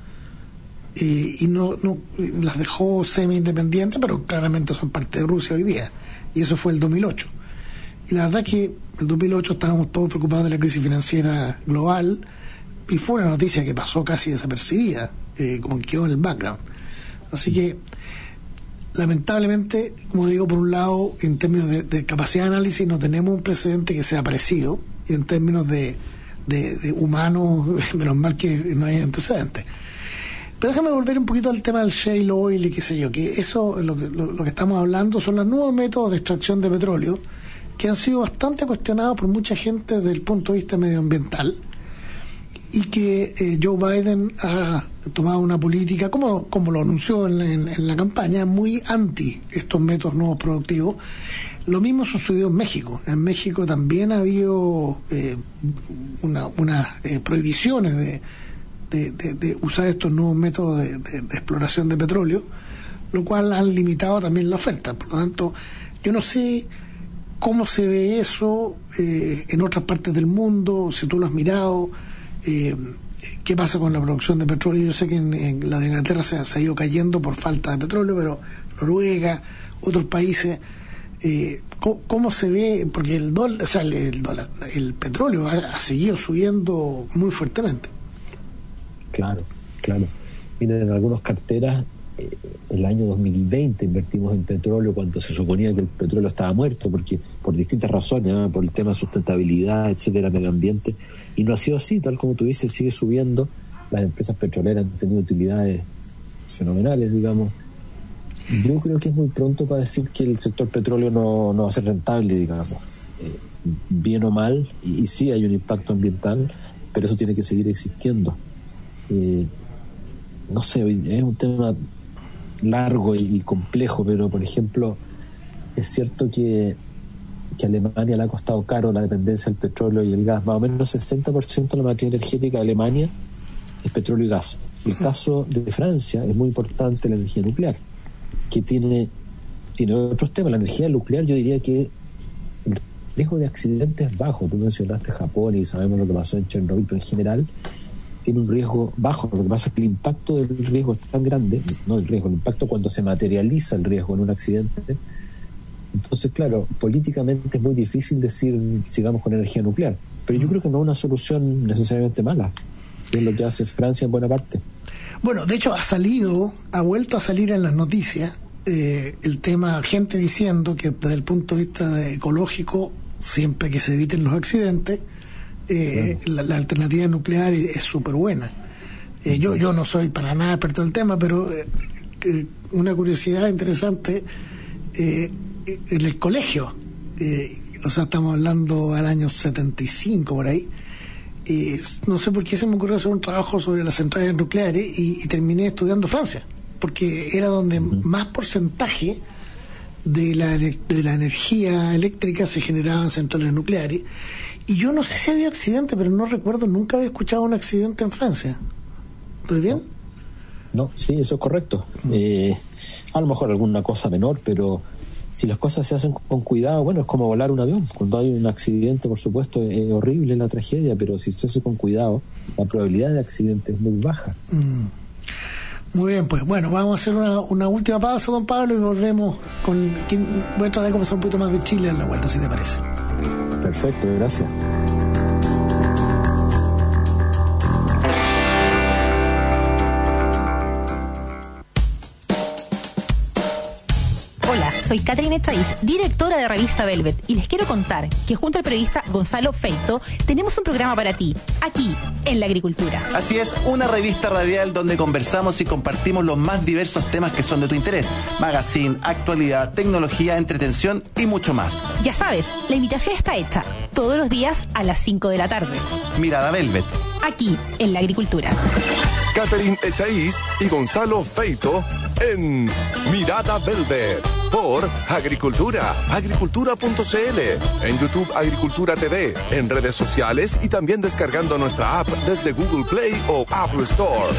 Eh, y no, no las dejó semi-independientes, pero claramente son parte de Rusia hoy día. Y eso fue el dos mil ocho. Y la verdad que el dos mil ocho estábamos todos preocupados de la crisis financiera global, y fue una noticia que pasó casi desapercibida, eh, como que quedó en el background. Así que, lamentablemente, como digo, por un lado, en términos de, de capacidad de análisis, no tenemos un precedente que sea parecido, y en términos de, de, de humanos, menos mal que no hay antecedentes. Pero déjame volver un poquito al tema del shale oil y qué sé yo, que eso, lo que, lo, lo que estamos hablando, son los nuevos métodos de extracción de petróleo, que han sido bastante cuestionados por mucha gente desde el punto de vista medioambiental, y que eh, Joe Biden ha tomado una política, como, como lo anunció en, en, en la campaña, muy anti estos métodos nuevos productivos. Lo mismo sucedió en México. En México también ha habido eh, una, unas eh, prohibiciones de, de, de, de usar estos nuevos métodos de, de, de exploración de petróleo, lo cual han limitado también la oferta. Por lo tanto, yo no sé cómo se ve eso eh, en otras partes del mundo, si tú lo has mirado, eh, qué pasa con la producción de petróleo. Yo sé que en, en la de Inglaterra se, se ha ido cayendo por falta de petróleo, pero Noruega, otros países, eh, ¿cómo, cómo se ve? Porque el dólar, o sea, el, el dólar, el petróleo ha, ha seguido subiendo muy fuertemente. Claro, claro. Miren, en algunas carteras, eh, el año dos mil veinte invertimos en petróleo cuando se suponía que el petróleo estaba muerto, porque por distintas razones, ¿eh? por el tema de sustentabilidad, etcétera, medio ambiente, y no ha sido así, tal como tú dices, sigue subiendo. Las empresas petroleras han tenido utilidades fenomenales, digamos. Yo creo que es muy pronto para decir que el sector petróleo no, no va a ser rentable, digamos, eh, bien o mal, y, y sí hay un impacto ambiental, pero eso tiene que seguir existiendo. Eh, no sé, es un tema largo y, y complejo, pero por ejemplo, es cierto que, que a Alemania le ha costado caro la dependencia del petróleo y el gas. Más o menos el sesenta por ciento de la materia energética de Alemania es petróleo y gas. El caso de Francia es muy importante la energía nuclear, que tiene, tiene otros temas. La energía nuclear, yo diría que el riesgo de accidentes es bajo. Tú mencionaste Japón y sabemos lo que pasó en Chernobyl, pero en general tiene un riesgo bajo. Lo que pasa es que el impacto del riesgo es tan grande, no el riesgo, el impacto cuando se materializa el riesgo en un accidente. Entonces, claro, políticamente es muy difícil decir sigamos con energía nuclear, pero yo creo que no es una solución necesariamente mala, que es lo que hace Francia en buena parte. Bueno, de hecho ha salido, ha vuelto a salir en las noticias eh, el tema, gente diciendo que desde el punto de vista de ecológico, siempre que se eviten los accidentes, eh, bueno. la, la alternativa nuclear es súper buena. Eh, yo, yo no soy para nada experto en el tema, pero eh, eh, una curiosidad interesante, eh, en el colegio, eh, o sea, estamos hablando al año setenta y cinco por ahí, eh, no sé por qué se me ocurrió hacer un trabajo sobre las centrales nucleares y, y terminé estudiando Francia, porque era donde uh-huh. más porcentaje de la, de la energía eléctrica se generaba en centrales nucleares. Y yo no sé si había accidente, pero no recuerdo nunca haber escuchado un accidente en Francia. ¿Estoy bien? No, no sí, eso es correcto. Mm. Eh, a lo mejor alguna cosa menor, pero si las cosas se hacen con cuidado, bueno, es como volar un avión. Cuando hay un accidente, por supuesto, es horrible la tragedia, pero si se hace con cuidado, la probabilidad de accidente es muy baja. Mm. Muy bien, pues bueno, vamos a hacer una, una última pausa, don Pablo, y volvemos con... Voy a tratar de conversar un poquito más de Chile en la vuelta, si te parece. Perfecto, gracias. Soy Catherine Echaiz, directora de revista Velvet, y les quiero contar que junto al periodista Gonzalo Feito tenemos un programa para ti, aquí, en La Agricultura. Así es, una revista radial donde conversamos y compartimos los más diversos temas que son de tu interés. Magazine, actualidad, tecnología, entretención y mucho más. Ya sabes, la invitación está hecha todos los días a las cinco de la tarde. Mirada Velvet. Aquí, en La Agricultura. Catherine Echaiz y Gonzalo Feito en Mirada Velvet por Agricultura, agricultura punto c l, en YouTube Agricultura T V, en redes sociales y también descargando nuestra app desde Google Play o Apple Store.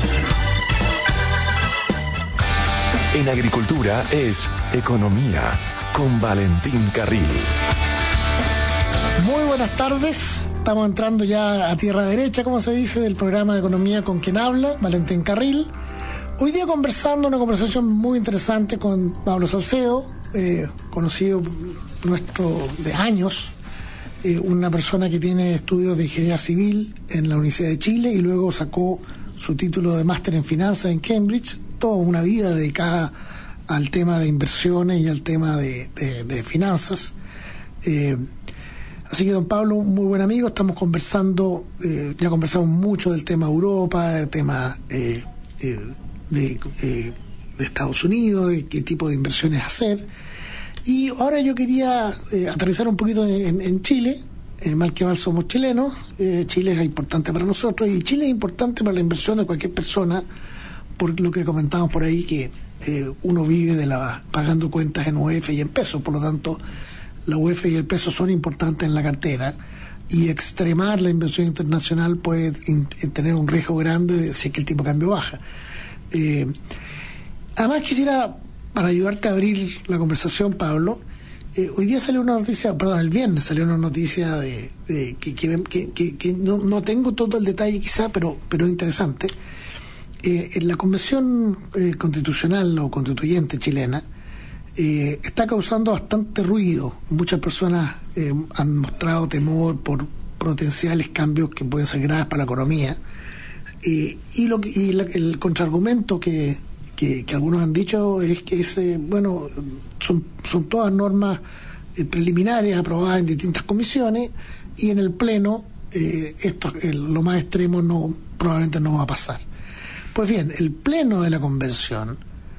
En Agricultura es Economía con Valentín Carril. Muy buenas tardes. Estamos entrando ya a tierra derecha, como se dice, del programa de Economía con quien habla, Valentín Carril. Hoy día conversando, una conversación muy interesante con Pablo Salcedo, eh, conocido nuestro de años, eh, una persona que tiene estudios de ingeniería civil en la Universidad de Chile y luego sacó su título de máster en finanzas en Cambridge, toda una vida dedicada al tema de inversiones y al tema de, de, de finanzas. Eh, Así que, don Pablo, muy buen amigo, estamos conversando, eh, ya conversamos mucho del tema Europa, del tema eh, eh, de, eh, de Estados Unidos, de qué tipo de inversiones hacer. Y ahora yo quería eh, aterrizar un poquito en, en Chile. Eh, mal que mal somos chilenos, eh, Chile es importante para nosotros y Chile es importante para la inversión de cualquier persona, por lo que comentábamos por ahí, que eh, uno vive de la pagando cuentas en U E F y en pesos, por lo tanto la U E F y el peso son importantes en la cartera, y extremar la inversión internacional puede in, tener un riesgo grande de, si es que el tipo de cambio baja. Eh, además quisiera, para ayudarte a abrir la conversación, Pablo, eh, hoy día salió una noticia, perdón, el viernes salió una noticia de, de que, que, que, que, que no, no tengo todo el detalle quizá, pero, pero interesante. Eh, en la Convención eh, Constitucional o Constituyente chilena, Eh, está causando bastante ruido. Muchas personas eh, han mostrado temor por potenciales cambios que pueden ser graves para la economía. Eh, y lo que, y la, el contraargumento que, que, que algunos han dicho es que es, eh, bueno, son, son todas normas eh, preliminares aprobadas en distintas comisiones, y en el Pleno eh, esto, el, lo más extremo no probablemente no va a pasar. Pues bien, el Pleno de la Convención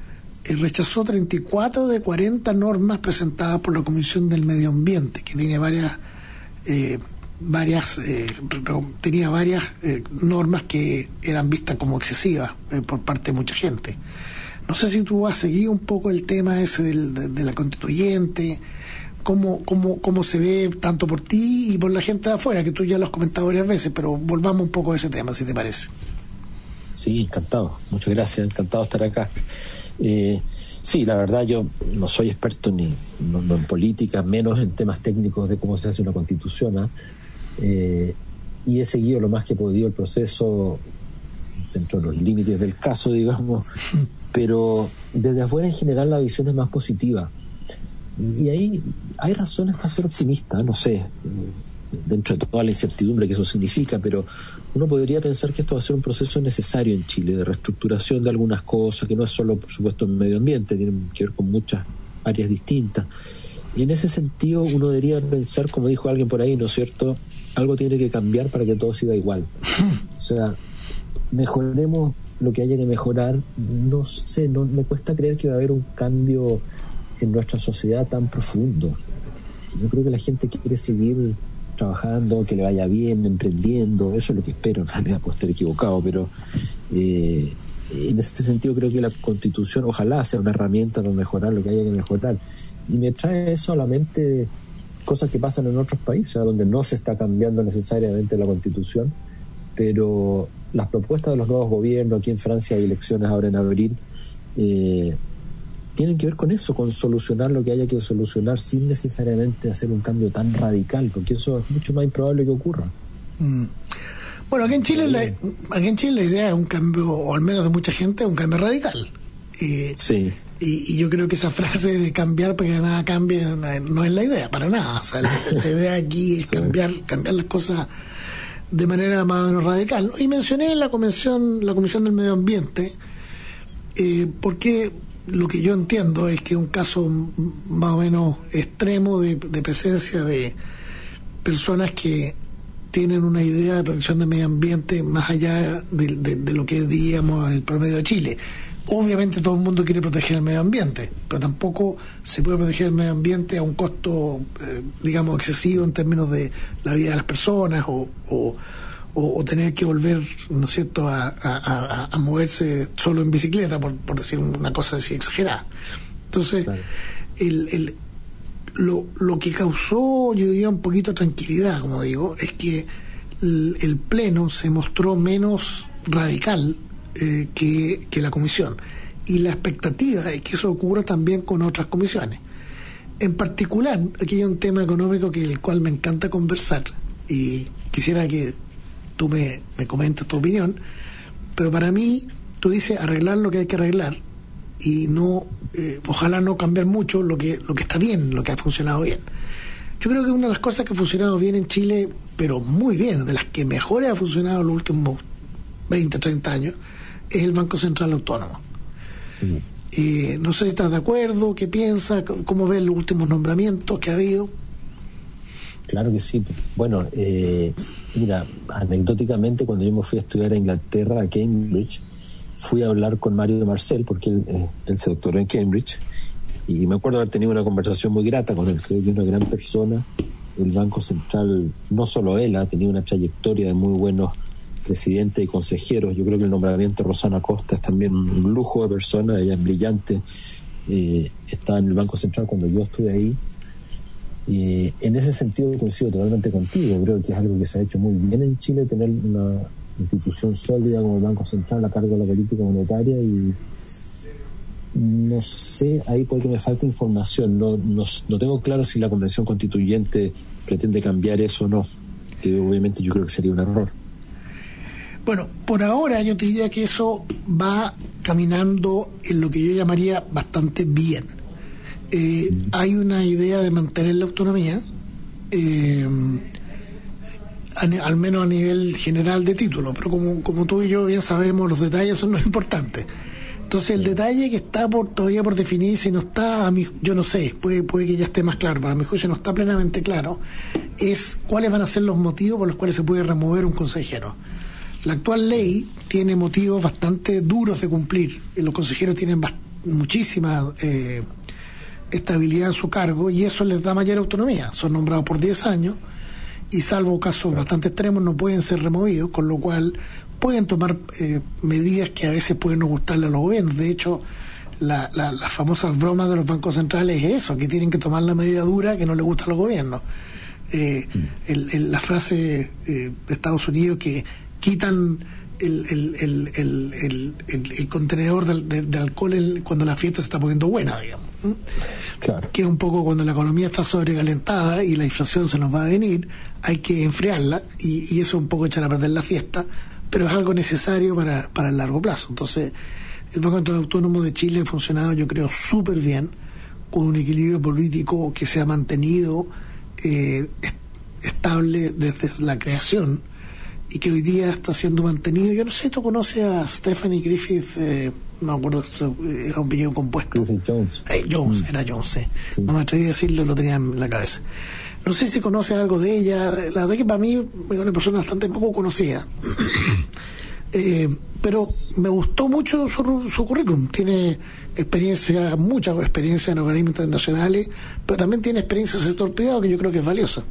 rechazó treinta y cuatro de cuarenta normas presentadas por la Comisión del Medio Ambiente, que tiene varias eh, varias eh, tenía varias eh, normas que eran vistas como excesivas eh, por parte de mucha gente. No sé si tú has seguido un poco el tema ese del, de, de la constituyente, cómo, cómo, cómo se ve tanto por ti y por la gente de afuera, que tú ya lo has comentado varias veces, pero volvamos un poco a ese tema, si te parece. Sí, encantado. Muchas gracias, encantado de estar acá. Eh, sí, la verdad yo no soy experto ni no, no en política, menos en temas técnicos de cómo se hace una constitución, ¿eh? Eh, y he seguido lo más que he podido el proceso dentro de los límites del caso, digamos, pero desde afuera en general la visión es más positiva, y ahí hay razones para ser optimista, no sé, dentro de toda la incertidumbre que eso significa, pero uno podría pensar que esto va a ser un proceso necesario en Chile, de reestructuración de algunas cosas, que no es solo, por supuesto, el medio ambiente, tiene que ver con muchas áreas distintas. Y en ese sentido uno debería pensar, como dijo alguien por ahí, ¿no es cierto?, algo tiene que cambiar para que todo siga igual. O sea, mejoremos lo que haya que mejorar. No sé, no me cuesta creer que va a haber un cambio en nuestra sociedad tan profundo. Yo creo que la gente quiere seguir trabajando, que le vaya bien, emprendiendo, eso es lo que espero. En realidad puedo estar equivocado, pero eh, en ese sentido creo que la Constitución ojalá sea una herramienta para mejorar lo que haya que mejorar, y me trae eso a la mente cosas que pasan en otros países donde no se está cambiando necesariamente la Constitución, pero las propuestas de los nuevos gobiernos, aquí en Francia hay elecciones ahora en abril, eh, tienen que ver con eso, con solucionar lo que haya que solucionar sin necesariamente hacer un cambio tan radical, porque eso es mucho más improbable que ocurra. Mm. Bueno, aquí en Chile la, aquí en Chile la idea es un cambio, o al menos de mucha gente, es un cambio radical. Y, sí. Y, y yo creo que esa frase de cambiar para que nada cambie no, no es la idea, para nada. O sea, la, la idea aquí es sí. cambiar cambiar las cosas de manera más o menos radical. Y mencioné la comisión, la Comisión del Medio Ambiente, eh, porque lo que yo entiendo es que es un caso más o menos extremo de, de presencia de personas que tienen una idea de protección del medio ambiente más allá de, de, de lo que es, diríamos, el promedio de Chile. Obviamente todo el mundo quiere proteger el medio ambiente, pero tampoco se puede proteger el medio ambiente a un costo, eh, digamos, excesivo en términos de la vida de las personas o, o, o, o tener que volver, ¿no es cierto?, a, a, a, a moverse solo en bicicleta, por, por decir una cosa así exagerada. Entonces, claro. el, el, lo, lo que causó, yo diría, un poquito de tranquilidad, como digo, es que el, el Pleno se mostró menos radical Eh, que, que la comisión, y la expectativa es que eso ocurra también con otras comisiones. En particular, aquí hay un tema económico que el cual me encanta conversar y quisiera que tú me, me comentes tu opinión, pero para mí tú dices arreglar lo que hay que arreglar y no eh, ojalá no cambiar mucho lo que lo que está bien, lo que ha funcionado bien. Yo creo que una de las cosas que ha funcionado bien en Chile, pero muy bien, de las que mejor ha funcionado en los últimos veinte, treinta años, es el Banco Central Autónomo. Mm. Eh, no sé si estás de acuerdo, qué piensas, cómo ves los últimos nombramientos que ha habido. Claro que sí. Bueno, eh, mira, anecdóticamente, cuando yo me fui a estudiar a Inglaterra, a Cambridge, fui a hablar con Mario Marcel, porque él, eh, él se doctoró en Cambridge, y me acuerdo haber tenido una conversación muy grata con él. Creo que es una gran persona. El Banco Central, no solo él, ha tenido una trayectoria de muy buenos presidente y consejeros. Yo creo que el nombramiento de Rosana Costa es también un lujo de persona, ella es brillante, eh, está en el Banco Central cuando yo estuve ahí. Eh, en ese sentido coincido totalmente contigo, creo que es algo que se ha hecho muy bien en Chile, tener una institución sólida como el Banco Central a cargo de la política monetaria, y no sé, ahí porque me falta información, no, no, no tengo claro si la Convención Constituyente pretende cambiar eso o no, que obviamente yo creo que sería un error. Bueno, por ahora yo te diría que eso va caminando en lo que yo llamaría bastante bien. Eh, mm. Hay una idea de mantener la autonomía, eh, a, al menos a nivel general de título, pero como, como tú y yo bien sabemos, los detalles son los importantes. Entonces el detalle que está por, todavía por definir, si no está, a mi, yo no sé, puede, puede que ya esté más claro, pero a mi juicio no está plenamente claro, es cuáles van a ser los motivos por los cuales se puede remover un consejero. La actual ley tiene motivos bastante duros de cumplir. Los consejeros tienen bast- muchísima eh, estabilidad en su cargo y eso les da mayor autonomía. Son nombrados por diez años y salvo casos bastante extremos no pueden ser removidos, con lo cual pueden tomar eh, medidas que a veces pueden no gustarle a los gobiernos. De hecho, la, la, las famosas bromas de los bancos centrales es eso, que tienen que tomar la medida dura que no le gusta a los gobiernos. Eh, el, el, la frase eh, de Estados Unidos que quitan el, el, el, el, el, el, el contenedor de, de, de alcohol el, cuando la fiesta se está poniendo buena, digamos. ¿Mm? Claro. Que es un poco cuando la economía está sobrecalentada y la inflación se nos va a venir, hay que enfriarla y, y eso es un poco echar a perder la fiesta, pero es algo necesario para, para el largo plazo. Entonces, el Banco Central Autónomo de Chile ha funcionado, yo creo, súper bien, con un equilibrio político que se ha mantenido eh, estable desde la creación y que hoy día está siendo mantenido. Yo no sé, ¿tú conoces a Stephanie Griffith? Eh, no me acuerdo, es un apellido compuesto. Griffith Jones. Eh, Jones, mm. era Jones, eh. sí. No me atreví a decirlo, lo tenía en la cabeza. No sé si conoces algo de ella. La verdad que para mí es una persona bastante poco conocida. eh, pero me gustó mucho su, su currículum. Tiene experiencia, mucha experiencia en organismos internacionales, pero también tiene experiencia en el sector privado que yo creo que es valiosa.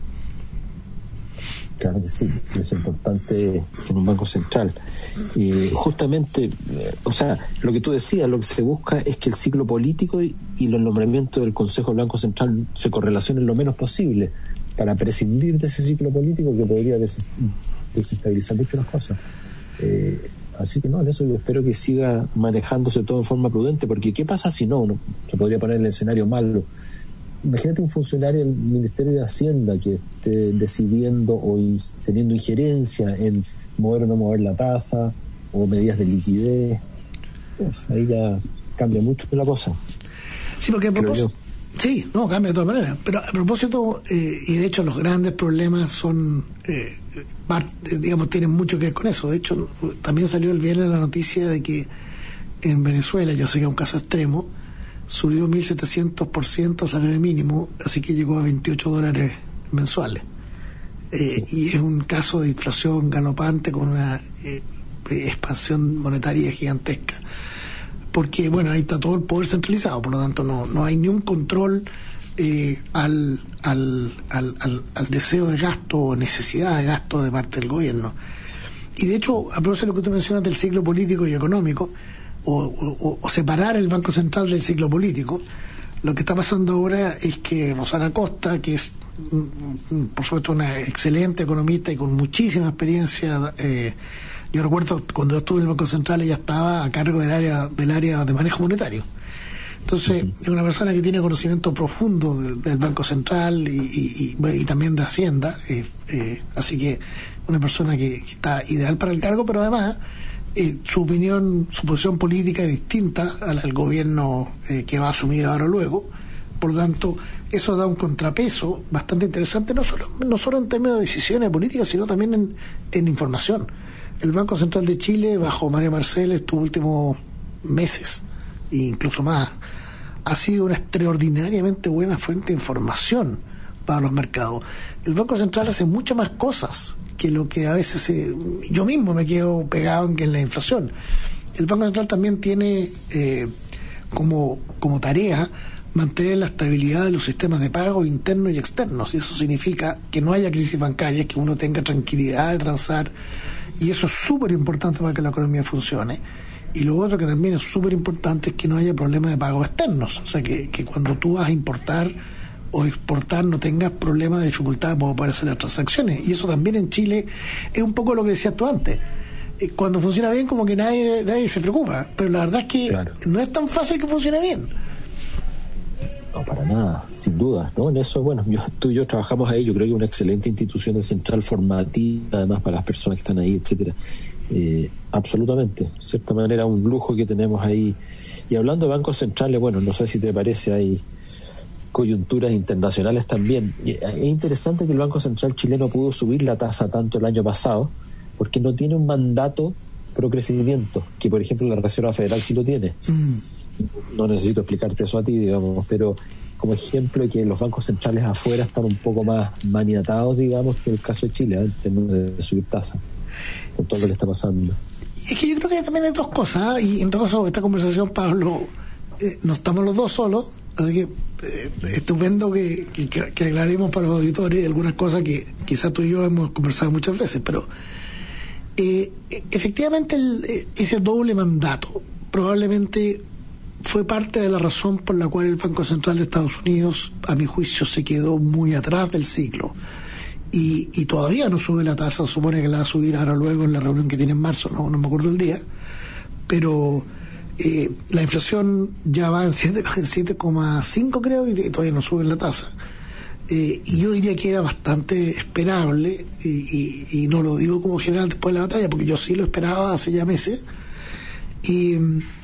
Claro que sí, es importante en un banco central. Y justamente, o sea, lo que tú decías, lo que se busca es que el ciclo político y, y los nombramientos del Consejo del Banco Central se correlacionen lo menos posible para prescindir de ese ciclo político que podría des, desestabilizar mucho las cosas. Eh, así que no, en eso yo espero que siga manejándose todo en forma prudente, porque ¿qué pasa si no? Uno se podría poner el escenario malo. Imagínate un funcionario del Ministerio de Hacienda que esté decidiendo o teniendo injerencia en mover o no mover la tasa o medidas de liquidez. Pues ahí ya cambia mucho la cosa. Sí, porque a propósito, sí, no, cambia de todas maneras. Pero a propósito, eh, y de hecho los grandes problemas son, eh, parte, digamos, tienen mucho que ver con eso. De hecho, también salió el viernes la noticia de que en Venezuela, yo sé que es un caso extremo, subió mil setecientos por ciento el salario mínimo, así que llegó a veintiocho dólares mensuales. Eh, y es un caso de inflación galopante con una eh, expansión monetaria gigantesca. Porque, bueno, ahí está todo el poder centralizado, por lo tanto no, no hay ni un control eh, al, al, al, al, al deseo de gasto o necesidad de gasto de parte del gobierno. Y de hecho, a propósito de lo que tú mencionas del ciclo político y económico, O, o, o separar el Banco Central del ciclo político, lo que está pasando ahora es que Rosana Costa, que es por supuesto una excelente economista y con muchísima experiencia, eh, yo recuerdo cuando yo estuve en el Banco Central, ella estaba a cargo del área del área de manejo monetario. Entonces es una persona que tiene conocimiento profundo de, del Banco Central y, y, y, y también de Hacienda, eh, eh, así que una persona que, que está ideal para el cargo, pero además Eh, su opinión, su posición política es distinta al, al gobierno eh, que va a asumir ahora o luego. Por lo tanto, eso da un contrapeso bastante interesante, no solo, no solo en términos de decisiones políticas, sino también en, en información. El Banco Central de Chile, bajo María Marcel, estos últimos meses, e incluso más, ha sido una extraordinariamente buena fuente de información para los mercados. El Banco Central hace muchas más cosas que lo que a veces eh, yo mismo me quedo pegado en, en la inflación. El Banco Central también tiene eh, como, como tarea mantener la estabilidad de los sistemas de pago internos y externos, y eso significa que no haya crisis bancarias, que uno tenga tranquilidad de transar, y eso es súper importante para que la economía funcione. Y lo otro que también es súper importante es que no haya problemas de pagos externos, o sea que, que cuando tú vas a importar o exportar no tengas problemas de dificultad para poder hacer las transacciones. Y eso también en Chile es un poco lo que decías tú antes. Cuando funciona bien, como que nadie nadie se preocupa, pero la verdad es que claro, no es tan fácil que funcione bien. No, para nada, sin duda, ¿no? En eso, bueno, yo, tú y yo trabajamos ahí, yo creo que es una excelente institución de central formativa, además para las personas que están ahí, etcétera. Eh, absolutamente, de cierta manera un lujo que tenemos ahí. Y hablando de bancos centrales, bueno, no sé si te parece, hay coyunturas internacionales también. Es interesante que el Banco Central chileno pudo subir la tasa tanto el año pasado, porque no tiene un mandato pro crecimiento, que por ejemplo la Reserva Federal sí lo tiene. Mm. No necesito explicarte eso a ti, digamos, pero como ejemplo que los bancos centrales afuera están un poco más maniatados, digamos, que el caso de Chile, ¿eh? En términos de subir tasa, con todo lo que está pasando. Es que yo creo que también hay dos cosas, ¿eh? Y en todo caso esta conversación, Pablo, eh, no estamos los dos solos, así que eh, estupendo que, que, que aclaremos para los auditores algunas cosas que quizás tú y yo hemos conversado muchas veces, pero eh, efectivamente el, ese doble mandato probablemente fue parte de la razón por la cual el Banco Central de Estados Unidos, a mi juicio, se quedó muy atrás del ciclo y, y todavía no sube la tasa. Supone que la va a subir ahora luego en la reunión que tiene en marzo, no, no me acuerdo el día, pero eh, la inflación ya va en siete coma cinco creo y todavía no sube la tasa. Eh, y yo diría que era bastante esperable y, y, y no lo digo como general después de la batalla, porque yo sí lo esperaba hace ya meses. Y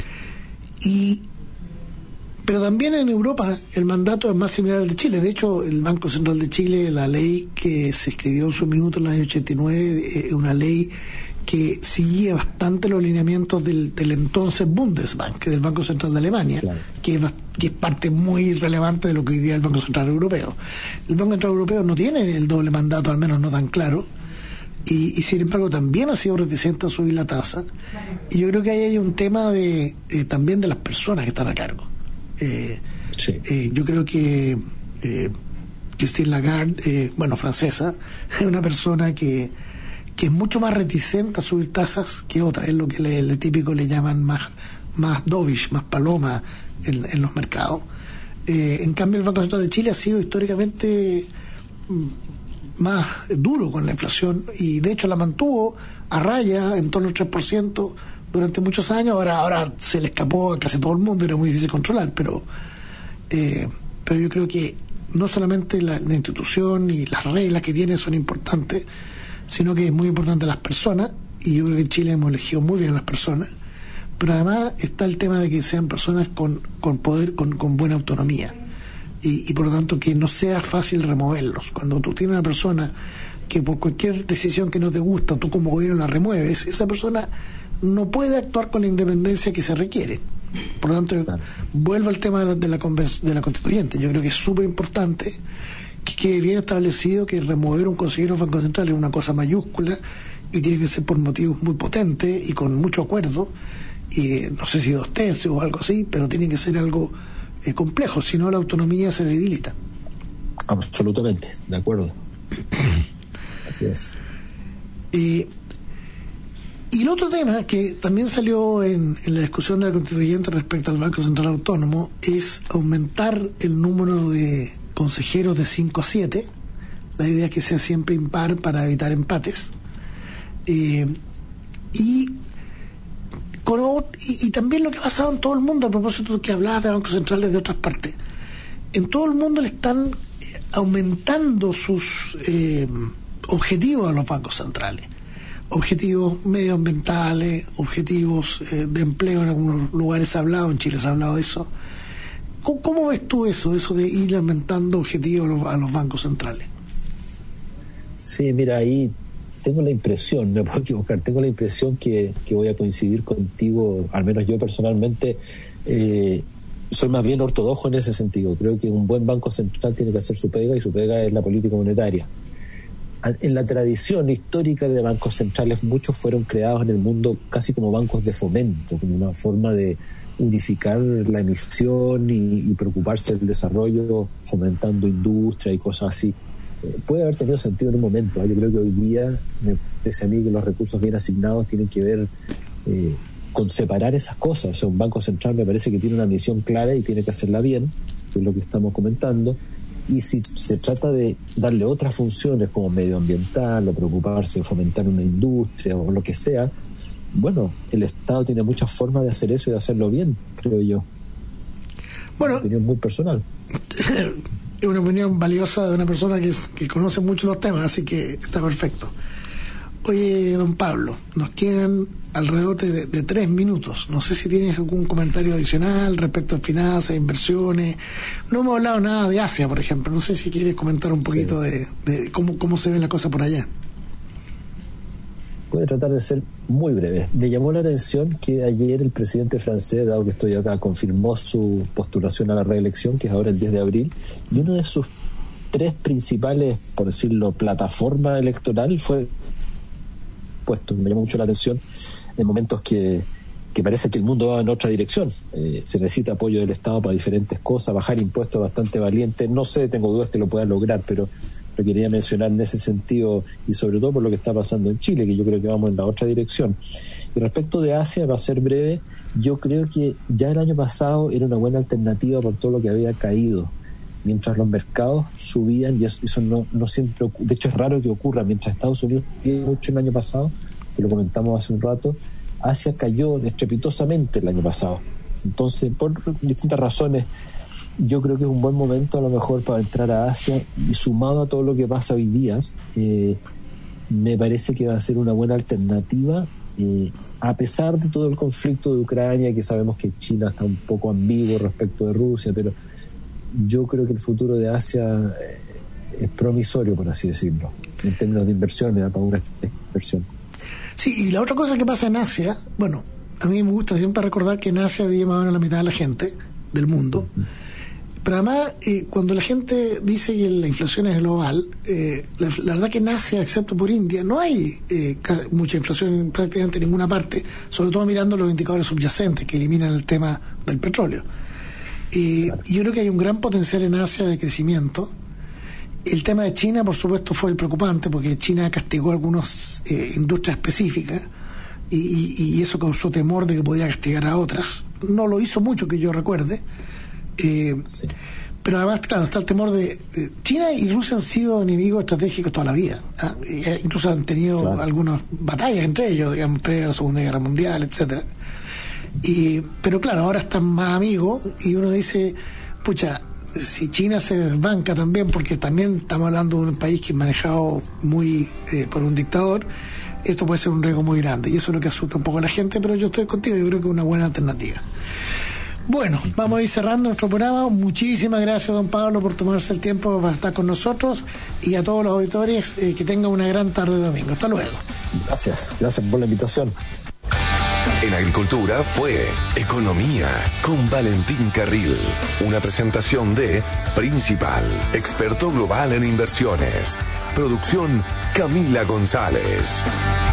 Y, pero también en Europa el mandato es más similar al de Chile. De hecho, el Banco Central de Chile, la ley que se escribió en su minuto en el año ochenta y nueve, es eh, una ley que seguía bastante los lineamientos del, del entonces Bundesbank, del Banco Central de Alemania, claro, que, es, que es parte muy relevante de lo que hoy día es el Banco Central Europeo. El Banco Central Europeo no tiene el doble mandato, al menos no tan claro, y, y sin embargo también ha sido reticente a subir la tasa. Y yo creo que ahí hay un tema de eh, también de las personas que están a cargo. Eh, sí. eh, yo creo que eh, Christine Lagarde, eh, bueno, francesa, es una persona que, que es mucho más reticente a subir tasas que otra. Es lo que le, le típico le llaman más, más dovish, más paloma en, en los mercados. Eh, en cambio, el Banco Central de Chile ha sido históricamente más duro con la inflación, y de hecho la mantuvo a raya en torno al tres por ciento durante muchos años. Ahora ahora se le escapó a casi todo el mundo, era muy difícil controlar, pero eh, pero yo creo que no solamente la, la institución y las reglas que tiene son importantes, sino que es muy importante las personas, y yo creo que en Chile hemos elegido muy bien a las personas, pero además está el tema de que sean personas con, con poder, con, con buena autonomía, y, y por lo tanto que no sea fácil removerlos. Cuando tú tienes una persona que por cualquier decisión que no te gusta, tú como gobierno la remueves, esa persona no puede actuar con la independencia que se requiere. Por lo tanto, claro, vuelvo al tema de la, de la, de la constituyente. Yo creo que es súper importante que quede bien establecido que remover un consejero del Banco Central es una cosa mayúscula, y tiene que ser por motivos muy potentes y con mucho acuerdo, y no sé si dos tercios o algo así, pero tiene que ser algo eh, complejo, si no la autonomía se debilita. Absolutamente, de acuerdo. Así es. Eh, y el otro tema que también salió en, en la discusión de la constituyente respecto al Banco Central Autónomo es aumentar el número de consejeros de cinco a siete. La idea es que sea siempre impar para evitar empates. Eh, y, con, y, y también lo que ha pasado en todo el mundo, a propósito de que hablabas de bancos centrales de otras partes, en todo el mundo le están aumentando sus eh, objetivos a los bancos centrales, objetivos medioambientales, objetivos eh, de empleo. En algunos lugares se ha hablado, en Chile se ha hablado de eso. ¿Cómo, cómo ves tú eso, eso de ir aumentando objetivos a los, a los bancos centrales? Sí, mira, ahí tengo la impresión, me puedo equivocar, tengo la impresión que, que voy a coincidir contigo, al menos yo personalmente, eh, soy más bien ortodoxo en ese sentido. Creo que un buen banco central tiene que hacer su pega, y su pega es la política monetaria. En la tradición histórica de bancos centrales, muchos fueron creados en el mundo casi como bancos de fomento, como una forma de unificar la emisión y, y preocuparse del desarrollo, fomentando industria y cosas así. Eh, puede haber tenido sentido en un momento, ¿eh? Yo creo que hoy día, me parece a mí que los recursos bien asignados tienen que ver eh, con separar esas cosas. O sea, un banco central me parece que tiene una misión clara y tiene que hacerla bien, que es lo que estamos comentando. Y si se trata de darle otras funciones como medioambiental, o preocuparse de fomentar una industria o lo que sea, bueno, el Estado tiene muchas formas de hacer eso y de hacerlo bien, creo yo. Bueno, una opinión muy personal. Es una opinión valiosa de una persona que, es, que conoce mucho los temas, así que está perfecto. Oye, don Pablo, nos quedan alrededor de, de tres minutos. No sé si tienes algún comentario adicional respecto a finanzas, inversiones. No hemos hablado nada de Asia, por ejemplo. No sé si quieres comentar un poquito sí. de, de cómo, cómo se ve la cosa por allá. Voy a tratar de ser muy breve. Me llamó la atención que ayer el presidente francés, dado que estoy acá, confirmó su postulación a la reelección, que es ahora el diez de abril, y uno de sus tres principales, por decirlo, plataforma electoral fue puesto. Me llamó mucho la atención en momentos que, que parece que el mundo va en otra dirección. Eh, se necesita apoyo del Estado para diferentes cosas, bajar impuestos bastante valiente. No sé, tengo dudas que lo puedan lograr, pero lo quería mencionar en ese sentido, y sobre todo por lo que está pasando en Chile, que yo creo que vamos en la otra dirección. Y respecto de Asia, va a ser breve, yo creo que ya el año pasado era una buena alternativa por todo lo que había caído. Mientras los mercados subían, y eso, eso no, no siempre, de hecho es raro que ocurra, mientras Estados Unidos subió mucho el año pasado, que lo comentamos hace un rato, Asia cayó estrepitosamente el año pasado. Entonces, por distintas razones, yo creo que es un buen momento a lo mejor para entrar a Asia, y sumado a todo lo que pasa hoy día, eh, me parece que va a ser una buena alternativa, eh, a pesar de todo el conflicto de Ucrania, que sabemos que China está un poco ambiguo respecto de Rusia, pero yo creo que el futuro de Asia es promisorio, por así decirlo, en términos de inversiones, para una inversión. Sí, y la otra cosa que pasa en Asia, bueno, a mí me gusta siempre recordar que en Asia vive más o menos la mitad de la gente del mundo. Uh-huh. Pero además, eh, cuando la gente dice que la inflación es global, eh, la, la verdad que en Asia, excepto por India, no hay eh, mucha inflación en prácticamente ninguna parte, sobre todo mirando los indicadores subyacentes que eliminan el tema del petróleo. Eh, claro. Yo creo que hay un gran potencial en Asia de crecimiento. El tema de China, por supuesto, fue el preocupante, porque China castigó algunas eh, industrias específicas, y, y, y eso causó temor de que podía castigar a otras. No lo hizo mucho, que yo recuerde. Eh, sí. pero además, claro, está el temor de, de... China y Rusia han sido enemigos estratégicos toda la vida. ¿Ah? E incluso han tenido claro. algunas batallas entre ellos, digamos, pre la Segunda Guerra Mundial, etcétera. Y, pero claro, ahora están más amigos y uno dice, pucha, si China se desbanca también, porque también estamos hablando de un país que es manejado muy eh, por un dictador, esto puede ser un riesgo muy grande y eso es lo que asusta un poco a la gente, pero yo estoy contigo, yo creo que es una buena alternativa. Bueno, vamos a ir cerrando nuestro programa. Muchísimas gracias, don Pablo, por tomarse el tiempo para estar con nosotros y a todos los auditores eh, que tengan una gran tarde de domingo. Hasta luego. Gracias, gracias por la invitación. En Agricultura fue Economía con Valentín Carril, una presentación de Principal, experto global en inversiones. Producción Camila González.